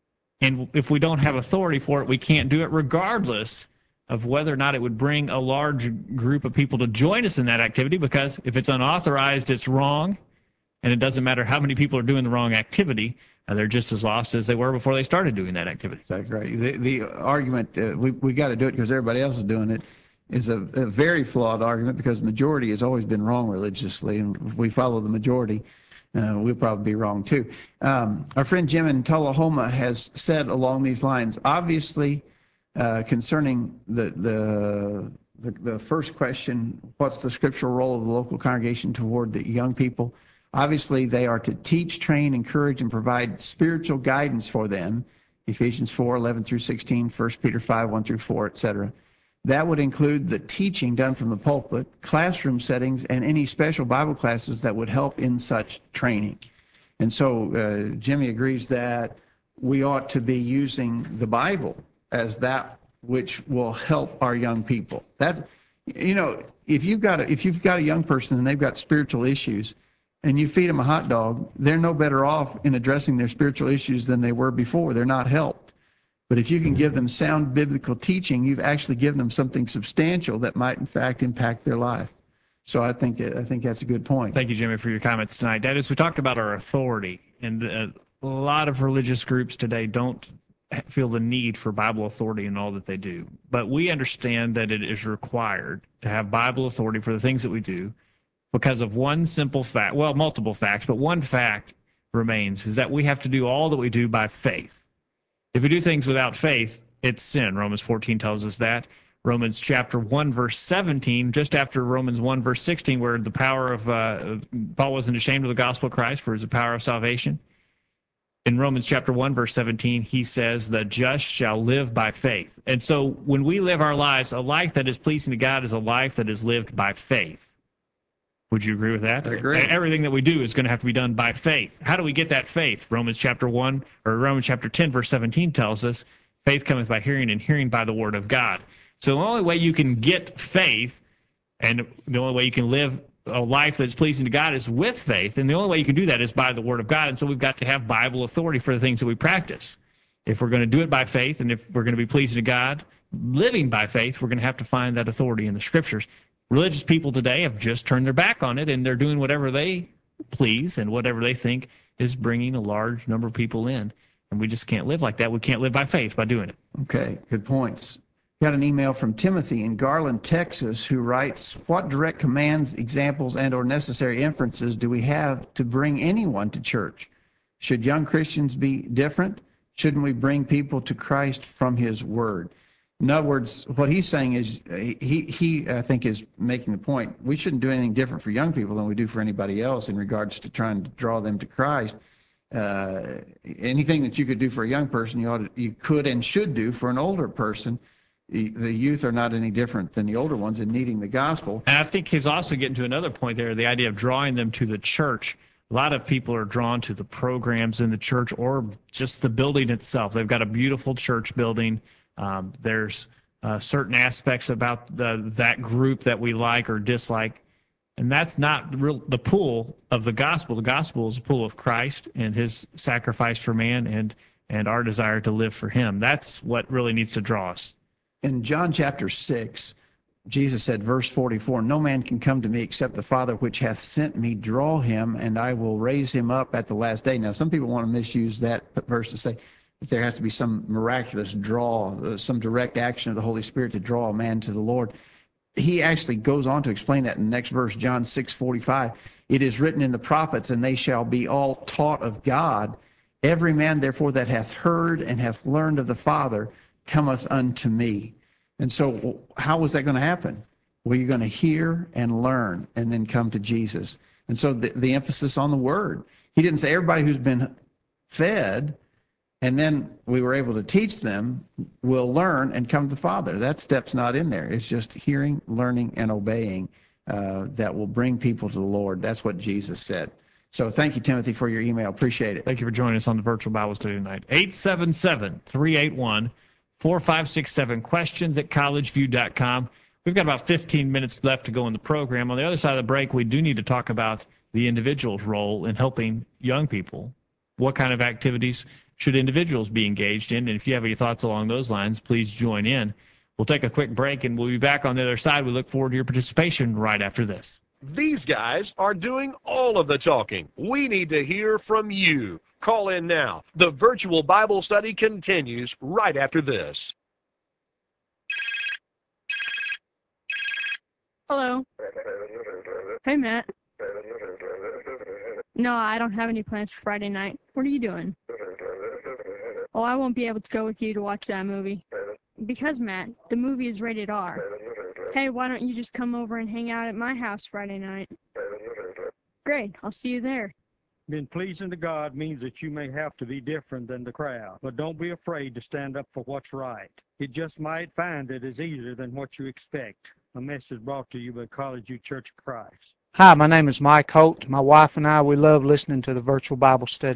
And if we don't have authority for it, we can't do it regardless of whether or not it would bring a large group of people to join us in that activity, because if it's unauthorized, it's wrong, and it doesn't matter how many people are doing the wrong activity, uh, they're just as lost as they were before they started doing that activity. That's right. The, the argument, uh, we we got to do it because everybody else is doing it, is a, a very flawed argument, because the majority has always been wrong religiously, and if we follow the majority, Uh, we'll probably be wrong too. Um, our friend Jim in Tullahoma has said along these lines, obviously uh, concerning the, the, the, the first question, what's the scriptural role of the local congregation toward the young people? Obviously they are to teach, train, encourage, and provide spiritual guidance for them, Ephesians four, eleven through sixteen, First Peter five, one through four, et cetera. That would include the teaching done from the pulpit, classroom settings, and any special Bible classes that would help in such training. And so uh, Jimmy agrees that we ought to be using the Bible as that which will help our young people. That, you know, if you've got a, if you've got a young person and they've got spiritual issues, and you feed them a hot dog, they're no better off in addressing their spiritual issues than they were before. They're not helped. But if you can give them sound biblical teaching, you've actually given them something substantial that might, in fact, impact their life. So I think I think that's a good point. Thank you, Jimmy, for your comments tonight. Dennis, we talked about our authority, and uh, a lot of religious groups today don't feel the need for Bible authority in all that they do. But we understand that it is required to have Bible authority for the things that we do because of one simple fact, well, multiple facts, but one fact remains, is that we have to do all that we do by faith. If we do things without faith, it's sin. Romans fourteen tells us that. Romans chapter one, verse seventeen, just after Romans one, verse sixteen, where the power of, uh, Paul wasn't ashamed of the gospel of Christ, for it is the power of salvation. In Romans chapter one, verse seventeen, he says, the just shall live by faith. And so when we live our lives, a life that is pleasing to God is a life that is lived by faith. Would you agree with that? I agree. Everything that we do is going to have to be done by faith. How do we get that faith? Romans chapter one, or Romans chapter ten, verse seventeen tells us, faith cometh by hearing, and hearing by the word of God. So the only way you can get faith, and the only way you can live a life that's pleasing to God is with faith, and the only way you can do that is by the word of God. And so we've got to have Bible authority for the things that we practice. If we're going to do it by faith, and if we're going to be pleasing to God, living by faith, we're going to have to find that authority in the Scriptures. Religious people today have just turned their back on it, and they're doing whatever they please and whatever they think is bringing a large number of people in. And we just can't live like that. We can't live by faith by doing it. Okay, good points. Got an email from Timothy in Garland, Texas, who writes, what direct commands, examples, and or necessary inferences do we have to bring anyone to church? Should young Christians be different? Shouldn't we bring people to Christ from his word? In other words, what he's saying is, he, he I think, is making the point, we shouldn't do anything different for young people than we do for anybody else in regards to trying to draw them to Christ. Uh, anything that you could do for a young person, you, ought to, you could and should do for an older person. The youth are not any different than the older ones in needing the gospel. And I think he's also getting to another point there, the idea of drawing them to the church. A lot of people are drawn to the programs in the church or just the building itself. They've got a beautiful church building. Um, there's uh, certain aspects about the, that group that we like or dislike, and that's not real, the pool of the gospel. The gospel is a pool of Christ and his sacrifice for man and, and our desire to live for him. That's what really needs to draw us. In John chapter six, Jesus said, verse forty-four, no man can come to me except the Father which hath sent me draw him, and I will raise him up at the last day. Now, some people want to misuse that verse to say that there has to be some miraculous draw, some direct action of the Holy Spirit to draw a man to the Lord. He actually goes on to explain that in the next verse, John six forty-five. It is written in the prophets, and they shall be all taught of God. Every man, therefore, that hath heard and hath learned of the Father cometh unto me. And so how is that going to happen? Well, you're going to hear and learn and then come to Jesus. And so the, the emphasis on the word. He didn't say everybody who's been fed and then we were able to teach them will learn and come to the Father. That step's not in there. It's just hearing, learning, and obeying uh, that will bring people to the Lord. That's what Jesus said. So thank you, Timothy, for your email. Appreciate it. Thank you for joining us on the Virtual Bible Study tonight. eight seven seven, three eight one, four five six seven, questions at collegeview dot com. We've got about fifteen minutes left to go in the program. On the other side of the break, we do need to talk about the individual's role in helping young people. What kind of activities should individuals be engaged in? And if you have any thoughts along those lines, please join in. We'll take a quick break, and we'll be back on the other side. We look forward to your participation right after this. These guys are doing all of the talking. We need to hear from you. Call in now. The virtual Bible study continues right after this. Hello. Hey, Matt. No, I don't have any plans for Friday night. What are you doing? Oh, I won't be able to go with you to watch that movie. Because, Matt, the movie is rated R. Hey, why don't you just come over and hang out at my house Friday night? Great, I'll see you there. Being pleasing to God means that you may have to be different than the crowd, but don't be afraid to stand up for what's right. You just might find it is easier than what you expect. A message brought to you by College View Church of Christ. Hi, my name is Mike Holt. My wife and I, we love listening to the Virtual Bible Study.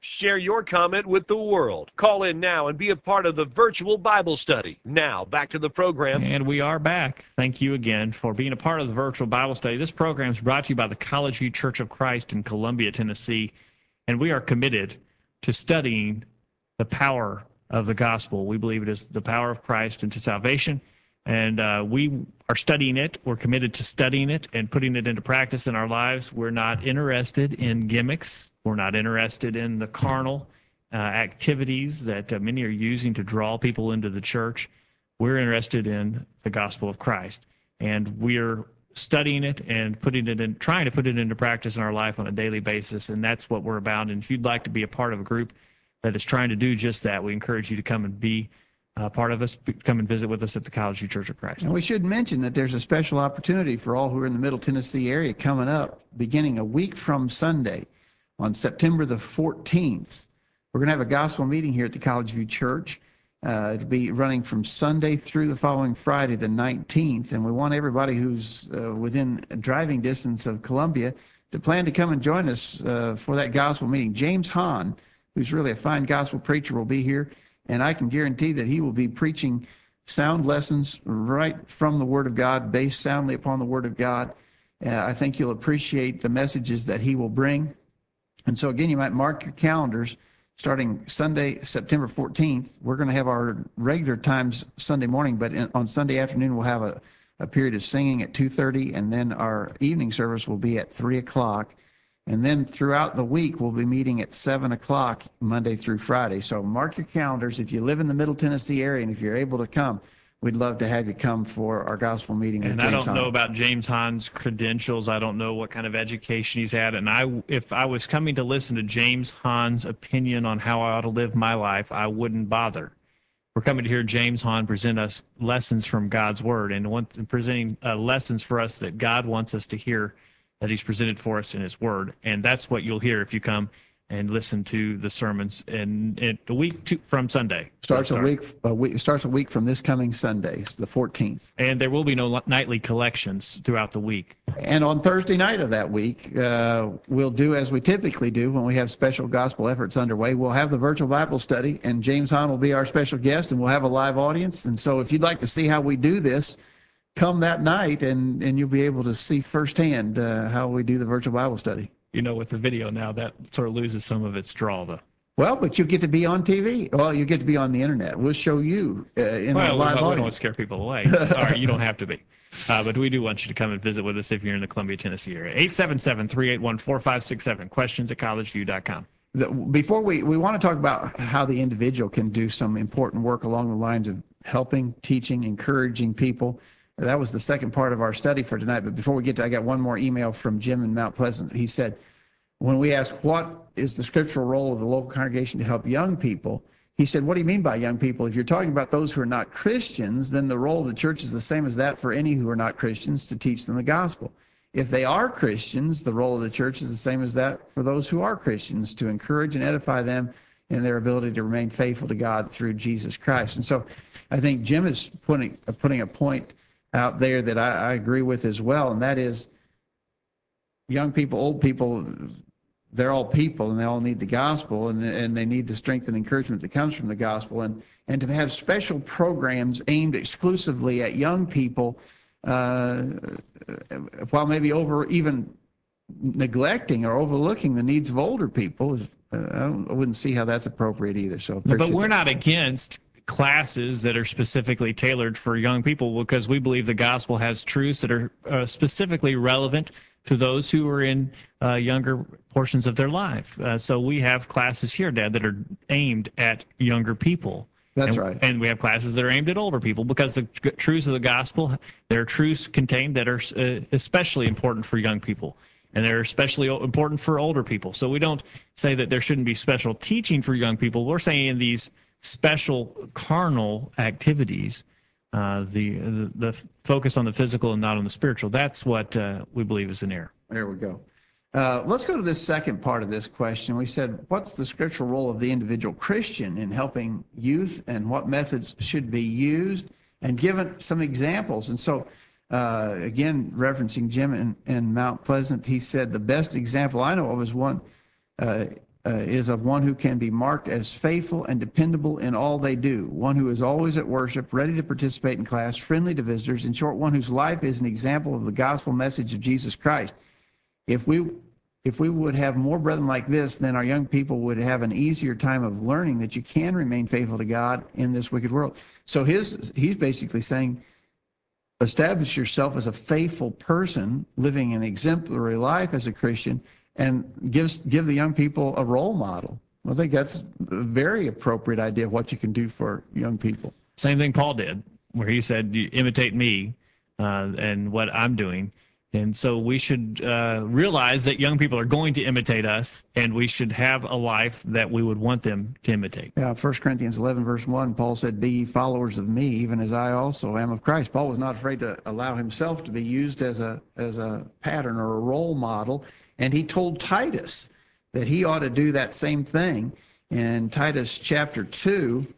Share your comment with the world. Call in now and be a part of the virtual Bible study. Now, back to the program. And we are back. Thank you again for being a part of the virtual Bible study. This program is brought to you by the College View Church of Christ in Columbia, Tennessee, and we are committed to studying the power of the gospel. We believe it is the power of Christ into salvation, and uh, we are studying it. We're committed to studying it and putting it into practice in our lives. We're not interested in gimmicks. We're not interested in the carnal uh, activities that uh, many are using to draw people into the church. We're interested in the gospel of Christ, and we're studying it and putting it in, trying to put it into practice in our life on a daily basis, and that's what we're about. And if you'd like to be a part of a group that is trying to do just that, we encourage you to come and be uh, part of us. Come and visit with us at the College View Church of Christ. And we should mention that there's a special opportunity for all who are in the Middle Tennessee area coming up, beginning a week from Sunday. On September the fourteenth, we're going to have a gospel meeting here at the College View Church. Uh, it'll be running from Sunday through the following Friday, the nineteenth, and we want everybody who's uh, within driving distance of Columbia to plan to come and join us uh, for that gospel meeting. James Hahn, who's really a fine gospel preacher, will be here, and I can guarantee that he will be preaching sound lessons right from the Word of God, based soundly upon the Word of God. Uh, I think you'll appreciate the messages that he will bring. And so, again, you might mark your calendars. Starting Sunday, September fourteenth, we're going to have our regular times Sunday morning, but in, on Sunday afternoon, we'll have a, a period of singing at two thirty, and then our evening service will be at three o'clock. And then throughout the week, we'll be meeting at seven o'clock Monday through Friday. So mark your calendars. If you live in the Middle Tennessee area and if you're able to come, we'd love to have you come for our gospel meeting with And James I don't Hahn. know about James Hahn's credentials. I don't know what kind of education he's had. And I, if I was coming to listen to James Hahn's opinion on how I ought to live my life, I wouldn't bother. We're coming to hear James Hahn present us lessons from God's Word, and want, presenting uh, lessons for us that God wants us to hear, that he's presented for us in his Word. And that's what you'll hear if you come and listen to the sermons and, and a week to, from Sunday. Starts a Start. week, a week. Starts a week from this coming Sunday, the fourteenth. And there will be no nightly collections throughout the week. And on Thursday night of that week, uh, we'll do as we typically do when we have special gospel efforts underway. We'll have the virtual Bible study, and James Hahn will be our special guest, and we'll have a live audience. And so if you'd like to see how we do this, come that night, and, and you'll be able to see firsthand uh, how we do the virtual Bible study. You know, with the video now, that sort of loses some of its draw, though. Well, but you get to be on T V. Well, you get to be on the internet. We'll show you uh, in Well, a we, live we don't want audience. to scare people away. All right, you don't have to be. Uh, but we do want you to come and visit with us if you're in the Columbia, Tennessee area. eight seven seven, three eight one, four five six seven. Questions at college view dot com. The, before we, we want to talk about how the individual can do some important work along the lines of helping, teaching, encouraging people. That was the second part of our study for tonight. But before we get to, I got one more email from Jim in Mount Pleasant. He said, when we asked what is the scriptural role of the local congregation to help young people, he said, what do you mean by young people? If you're talking about those who are not Christians, then the role of the church is the same as that for any who are not Christians, to teach them the gospel. If they are Christians, the role of the church is the same as that for those who are Christians, to encourage and edify them in their ability to remain faithful to God through Jesus Christ. And so I think Jim is putting, putting a point out there that I, I agree with as well, and that is young people, old people, they're all people, and they all need the gospel, and and they need the strength and encouragement that comes from the gospel. And and to have special programs aimed exclusively at young people, uh, while maybe over even neglecting or overlooking the needs of older people, is uh, I, don't, I wouldn't see how that's appropriate either. So, But we're not against classes that are specifically tailored for young people, because we believe the gospel has truths that are uh, specifically relevant to those who are in uh, younger portions of their life. Uh, so we have classes here, Dad, that are aimed at younger people. That's and, right. And we have classes that are aimed at older people, because the truths of the gospel, there are truths contained that are uh, especially important for young people, and they're especially important for older people. So we don't say that there shouldn't be special teaching for young people. We're saying in these special carnal activities, uh, the, the the focus on the physical and not on the spiritual, that's what uh, we believe is an error. There we go. Uh, let's go to this second part of this question. We said, what's the scriptural role of the individual Christian in helping youth, and what methods should be used, and given some examples. And so, uh, again, referencing Jim in, in Mount Pleasant, he said the best example I know of is one, uh, uh, is of one who can be marked as faithful and dependable in all they do, one who is always at worship, ready to participate in class, friendly to visitors, in short, one whose life is an example of the gospel message of Jesus Christ. If we if we would have more brethren like this, then our young people would have an easier time of learning that you can remain faithful to God in this wicked world. So his he's basically saying, establish yourself as a faithful person, living an exemplary life as a Christian, and gives give the young people a role model. I think that's a very appropriate idea of what you can do for young people. Same thing Paul did, where he said, "You imitate me uh, and what I'm doing." And so we should uh, realize that young people are going to imitate us, and we should have a life that we would want them to imitate. Yeah, First Corinthians eleven, verse one, Paul said, "Be ye followers of me, even as I also am of Christ." Paul was not afraid to allow himself to be used as a as a pattern or a role model, and he told Titus that he ought to do that same thing. In Titus chapter two,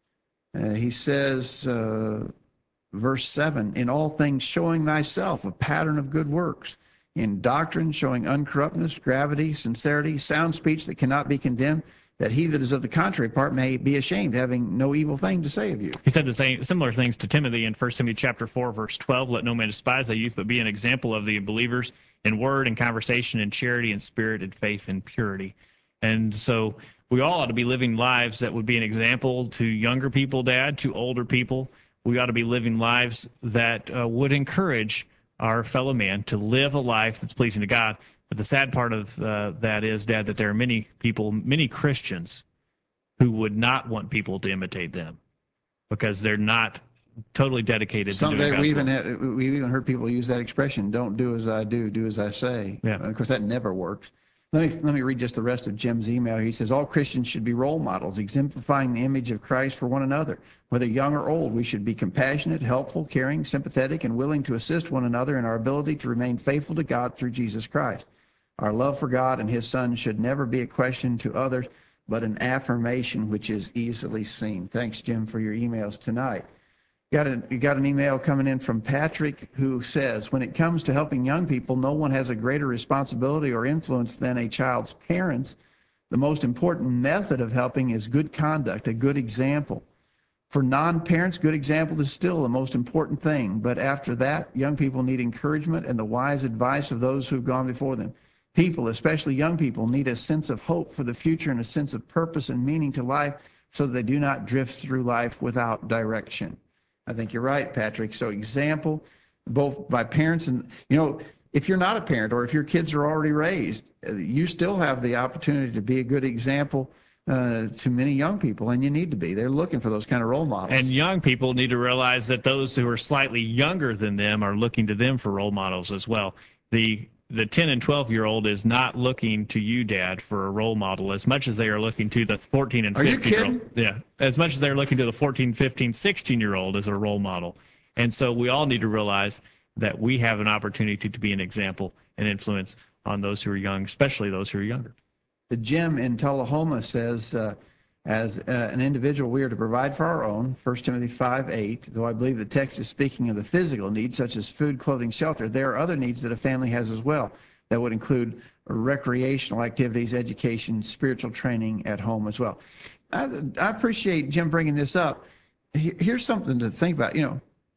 uh, he says, uh, verse seven, "In all things showing thyself a pattern of good works, in doctrine showing uncorruptness, gravity, sincerity, sound speech that cannot be condemned, that he that is of the contrary part may be ashamed, having no evil thing to say of you." He said the same similar things to Timothy in First Timothy chapter four, verse twelve, "Let no man despise thy youth, but be an example of the believers in word and conversation and charity and spirit and faith and purity." And so we all ought to be living lives that would be an example to younger people, Dad, to older people. We ought to be living lives that uh, would encourage our fellow man to live a life that's pleasing to God. But the sad part of uh, that is, Dad, that there are many people, many Christians, who would not want people to imitate them because they're not totally dedicated to doing Someday God's we even will. had, we even heard people use that expression, "Don't do as I do, do as I say." Yeah. Of course, that never works. Let me let me read just the rest of Jim's email. He says, "All Christians should be role models, exemplifying the image of Christ for one another. Whether young or old, we should be compassionate, helpful, caring, sympathetic, and willing to assist one another in our ability to remain faithful to God through Jesus Christ. Our love for God and his Son should never be a question to others, but an affirmation which is easily seen." Thanks, Jim, for your emails tonight. Got a, you got an email coming in from Patrick who says, "When it comes to helping young people, no one has a greater responsibility or influence than a child's parents. The most important method of helping is good conduct, a good example. For non-parents, good example is still the most important thing. But after that, young people need encouragement and the wise advice of those who have gone before them. People, especially young people, need a sense of hope for the future and a sense of purpose and meaning to life so that they do not drift through life without direction." I think you're right, Patrick. So example, both by parents and, you know, if you're not a parent or if your kids are already raised, you still have the opportunity to be a good example uh, to many young people, and you need to be. They're looking for those kind of role models. And young people need to realize that those who are slightly younger than them are looking to them for role models as well. The the ten and twelve year old is not looking to you, Dad, for a role model as much as they are looking to the fourteen and fifteen year old. Yeah, as much as they're looking to the fourteen, fifteen, sixteen year old as a role model. And so we all need to realize that we have an opportunity to be an example and influence on those who are young, especially those who are younger. The Jim in Tullahoma says, uh, as uh, an individual, we are to provide for our own, First Timothy five eight, though I believe the text is speaking of the physical needs, such as food, clothing, shelter. There are other needs that a family has as well. That would include recreational activities, education, spiritual training at home as well. I, I appreciate Jim bringing this up. Here's something to think about. You know,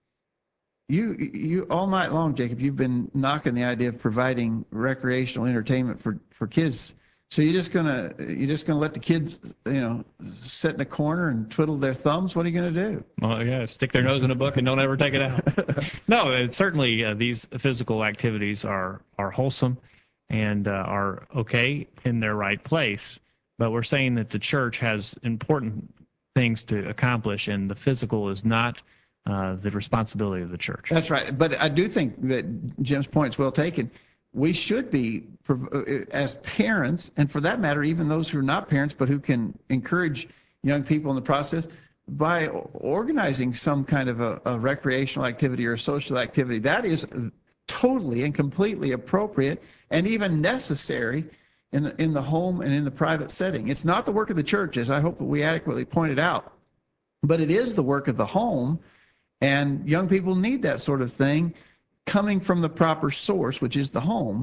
you you all night long, Jacob, you've been knocking the idea of providing recreational entertainment for, for kids. So you're just gonna you're just gonna let the kids, you know, sit in a corner and twiddle their thumbs? What are you gonna do? Well, yeah, stick their nose in a book and don't ever take it out. No, it, certainly uh, these physical activities are are wholesome and uh, are okay in their right place. But we're saying that the church has important things to accomplish, and the physical is not uh, the responsibility of the church. That's right. But I do think that Jim's point is well taken. We should be, as parents, and for that matter, even those who are not parents, but who can encourage young people in the process by organizing some kind of a, a recreational activity or a social activity. That is totally and completely appropriate and even necessary in, in the home and in the private setting. It's not the work of the church, as I hope we adequately pointed out, but it is the work of the home, and young people need that sort of thing coming from the proper source, which is the home.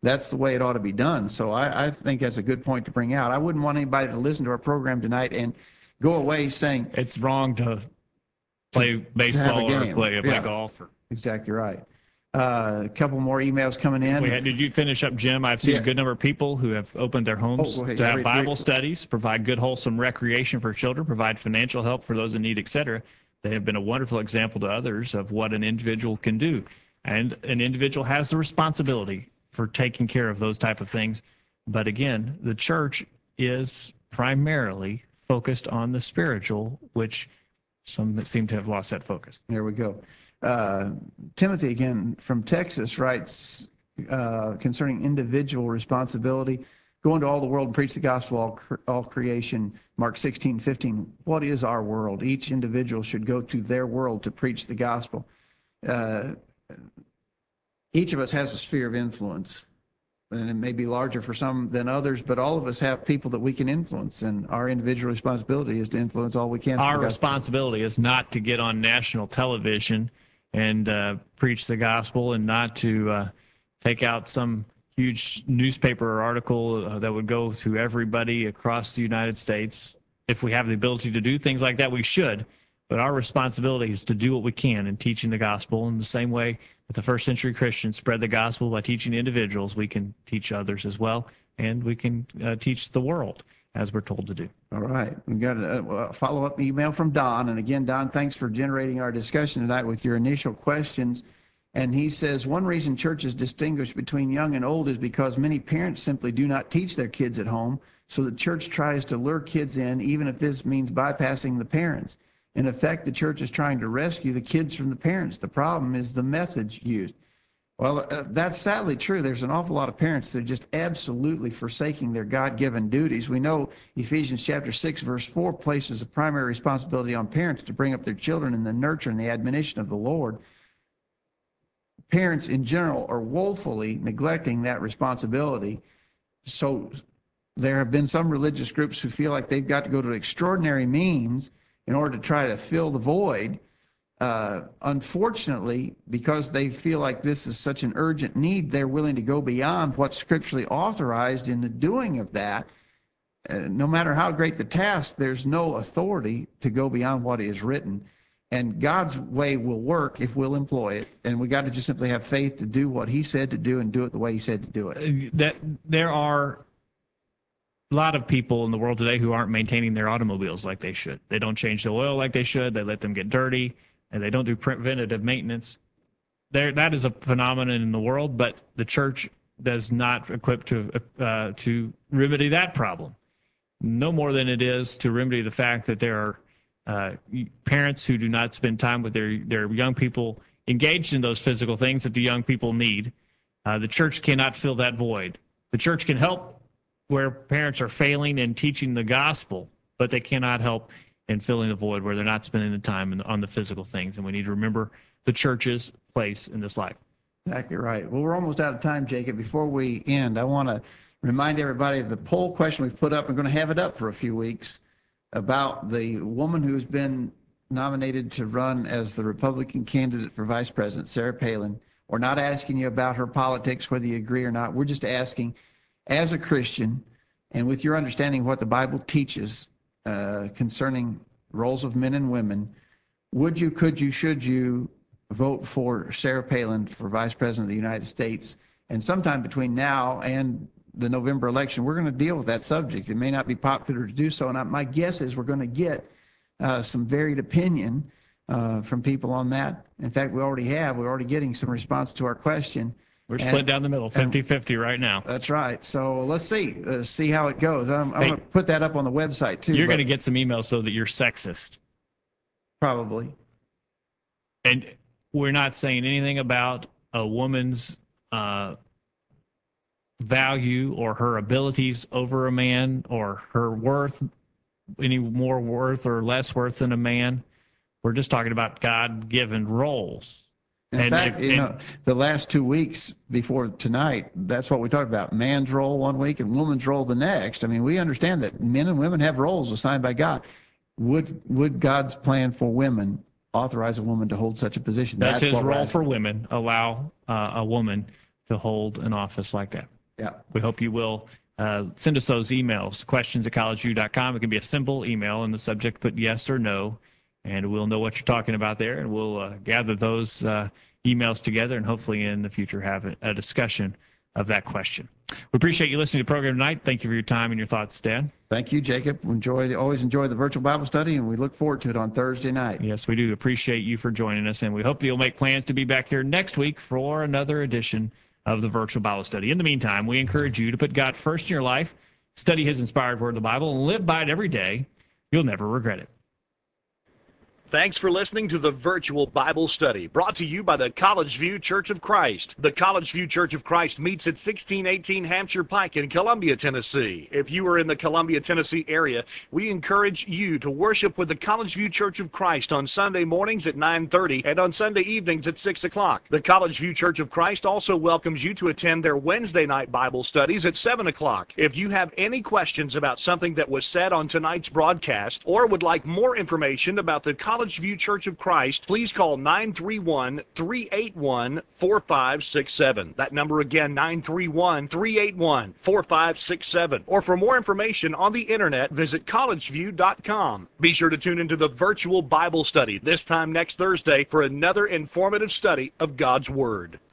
that's the way it ought to be done. So I, I think that's a good point to bring out. I wouldn't want anybody to listen to our program tonight and go away saying It's wrong to play baseball or game. play, play Yeah. golf. Or, exactly right. Uh, a couple more emails coming in. Wait, did you finish up, Jim? I've seen Yeah. a good number of people who have opened their homes Oh, go ahead. to Yeah, have read- Bible read- studies, provide good, wholesome recreation for children, provide financial help for those in need, et cetera. They have been a wonderful example to others of what an individual can do. And an individual has the responsibility for taking care of those type of things. But again, the church is primarily focused on the spiritual, which some that seem to have lost that focus. There we go. Uh, Timothy, again, from Texas, writes uh, concerning individual responsibility, go into all the world and preach the gospel, all, cre- all creation, Mark sixteen fifteen. What is our world? Each individual should go to their world to preach the gospel. Uh, each of us has a sphere of influence, and it may be larger for some than others, but all of us have people that we can influence, and our individual responsibility is to influence all we can. Our responsibility is not to get on national television and uh, preach the gospel, and not to uh, take out some huge newspaper or article uh, that would go to everybody across the United States. If we have the ability to do things like that, we should. But our responsibility is to do what we can in teaching the gospel. In the same way that the first century Christians spread the gospel by teaching individuals, we can teach others as well, and we can uh, teach the world as we're told to do. All right. We've got a, a follow-up email from Don. And again, Don, thanks for generating our discussion tonight with your initial questions. And he says, one reason churches distinguish between young and old is because many parents simply do not teach their kids at home, so the church tries to lure kids in, even if this means bypassing the parents. In effect, the church is trying to rescue the kids from the parents. The problem is the methods used. Well, uh, that's sadly true. There's an awful lot of parents that are just absolutely forsaking their God-given duties. We know Ephesians chapter six, verse four places a primary responsibility on parents to bring up their children in the nurture and the admonition of the Lord. Parents in general are woefully neglecting that responsibility. So there have been some religious groups who feel like they've got to go to extraordinary means in order to try to fill the void. Uh, unfortunately, because they feel like this is such an urgent need, they're willing to go beyond what's scripturally authorized in the doing of that. Uh, no matter how great the task, there's no authority to go beyond what is written. And God's way will work if we'll employ it. And we got to just simply have faith to do what he said to do and do it the way he said to do it. That there are a lot of people in the world today who aren't maintaining their automobiles like they should. They don't change the oil like they should. They let them get dirty, and they don't do preventative maintenance. There, that is a phenomenon in the world, but the church does not equip to uh, to remedy that problem. No more than it is to remedy the fact that there are uh, parents who do not spend time with their their young people engaged in those physical things that the young people need. Uh, the church cannot fill that void. The church can help where parents are failing in teaching the gospel, but they cannot help in filling the void where they're not spending the time in, on the physical things. And we need to remember the church's place in this life. Exactly right. Well, we're almost out of time, Jacob. Before we end, I want to remind everybody of the poll question we've put up. We're going to have it up for a few weeks about the woman who's been nominated to run as the Republican candidate for vice president, Sarah Palin. We're not asking you about her politics, whether you agree or not. We're just asking, as a Christian, and with your understanding of what the Bible teaches uh, concerning roles of men and women, would you, could you, should you vote for Sarah Palin for Vice President of the United States? And sometime between now and the November election, we're going to deal with that subject. It may not be popular to do so, and I, my guess is we're going to get uh, some varied opinion uh, from people on that. In fact, we already have. We're already getting some response to our question. We're split and, down the middle, fifty fifty right now. That's right. So let's see. Let's see how it goes. I'm, I'm hey, going to put that up on the website, too. You're going to get some emails so that you're sexist. Probably. And we're not saying anything about a woman's uh, value or her abilities over a man or her worth, any more worth or less worth than a man. We're just talking about God-given roles. In and fact, if, you and, know, the last two weeks before tonight, that's what we talked about. Man's role one week and woman's role the next. I mean, we understand that men and women have roles assigned by God. Would would God's plan for women authorize a woman to hold such a position? That's, that's his role for women, allow uh, a woman to hold an office like that. Yeah. We hope you will uh, send us those emails, questions at college view dot com. It can be a simple email, and the subject put yes or no, and we'll know what you're talking about there, and we'll uh, gather those uh, emails together and hopefully in the future have a, a discussion of that question. We appreciate you listening to the program tonight. Thank you for your time and your thoughts, Dan. Thank you, Jacob. Enjoy, always enjoy the virtual Bible study, and we look forward to it on Thursday night. Yes, we do appreciate you for joining us, and we hope that you'll make plans to be back here next week for another edition of the virtual Bible study. In the meantime, we encourage you to put God first in your life, study his inspired word, the Bible, and live by it every day. You'll never regret it. Thanks for listening to the Virtual Bible Study, brought to you by the College View Church of Christ. The College View Church of Christ meets at sixteen eighteen Hampshire Pike in Columbia, Tennessee. If you are in the Columbia, Tennessee area, we encourage you to worship with the College View Church of Christ on Sunday mornings at nine thirty and on Sunday evenings at six o'clock. The College View Church of Christ also welcomes you to attend their Wednesday night Bible studies at seven o'clock. If you have any questions about something that was said on tonight's broadcast or would like more information about the College View Church of Christ, please call nine three one, three eight one, four five six seven. That number again, nine three one, three eight one, four five six seven. Or for more information on the internet, visit college view dot com. Be sure to tune into the virtual Bible study this time next Thursday for another informative study of God's Word.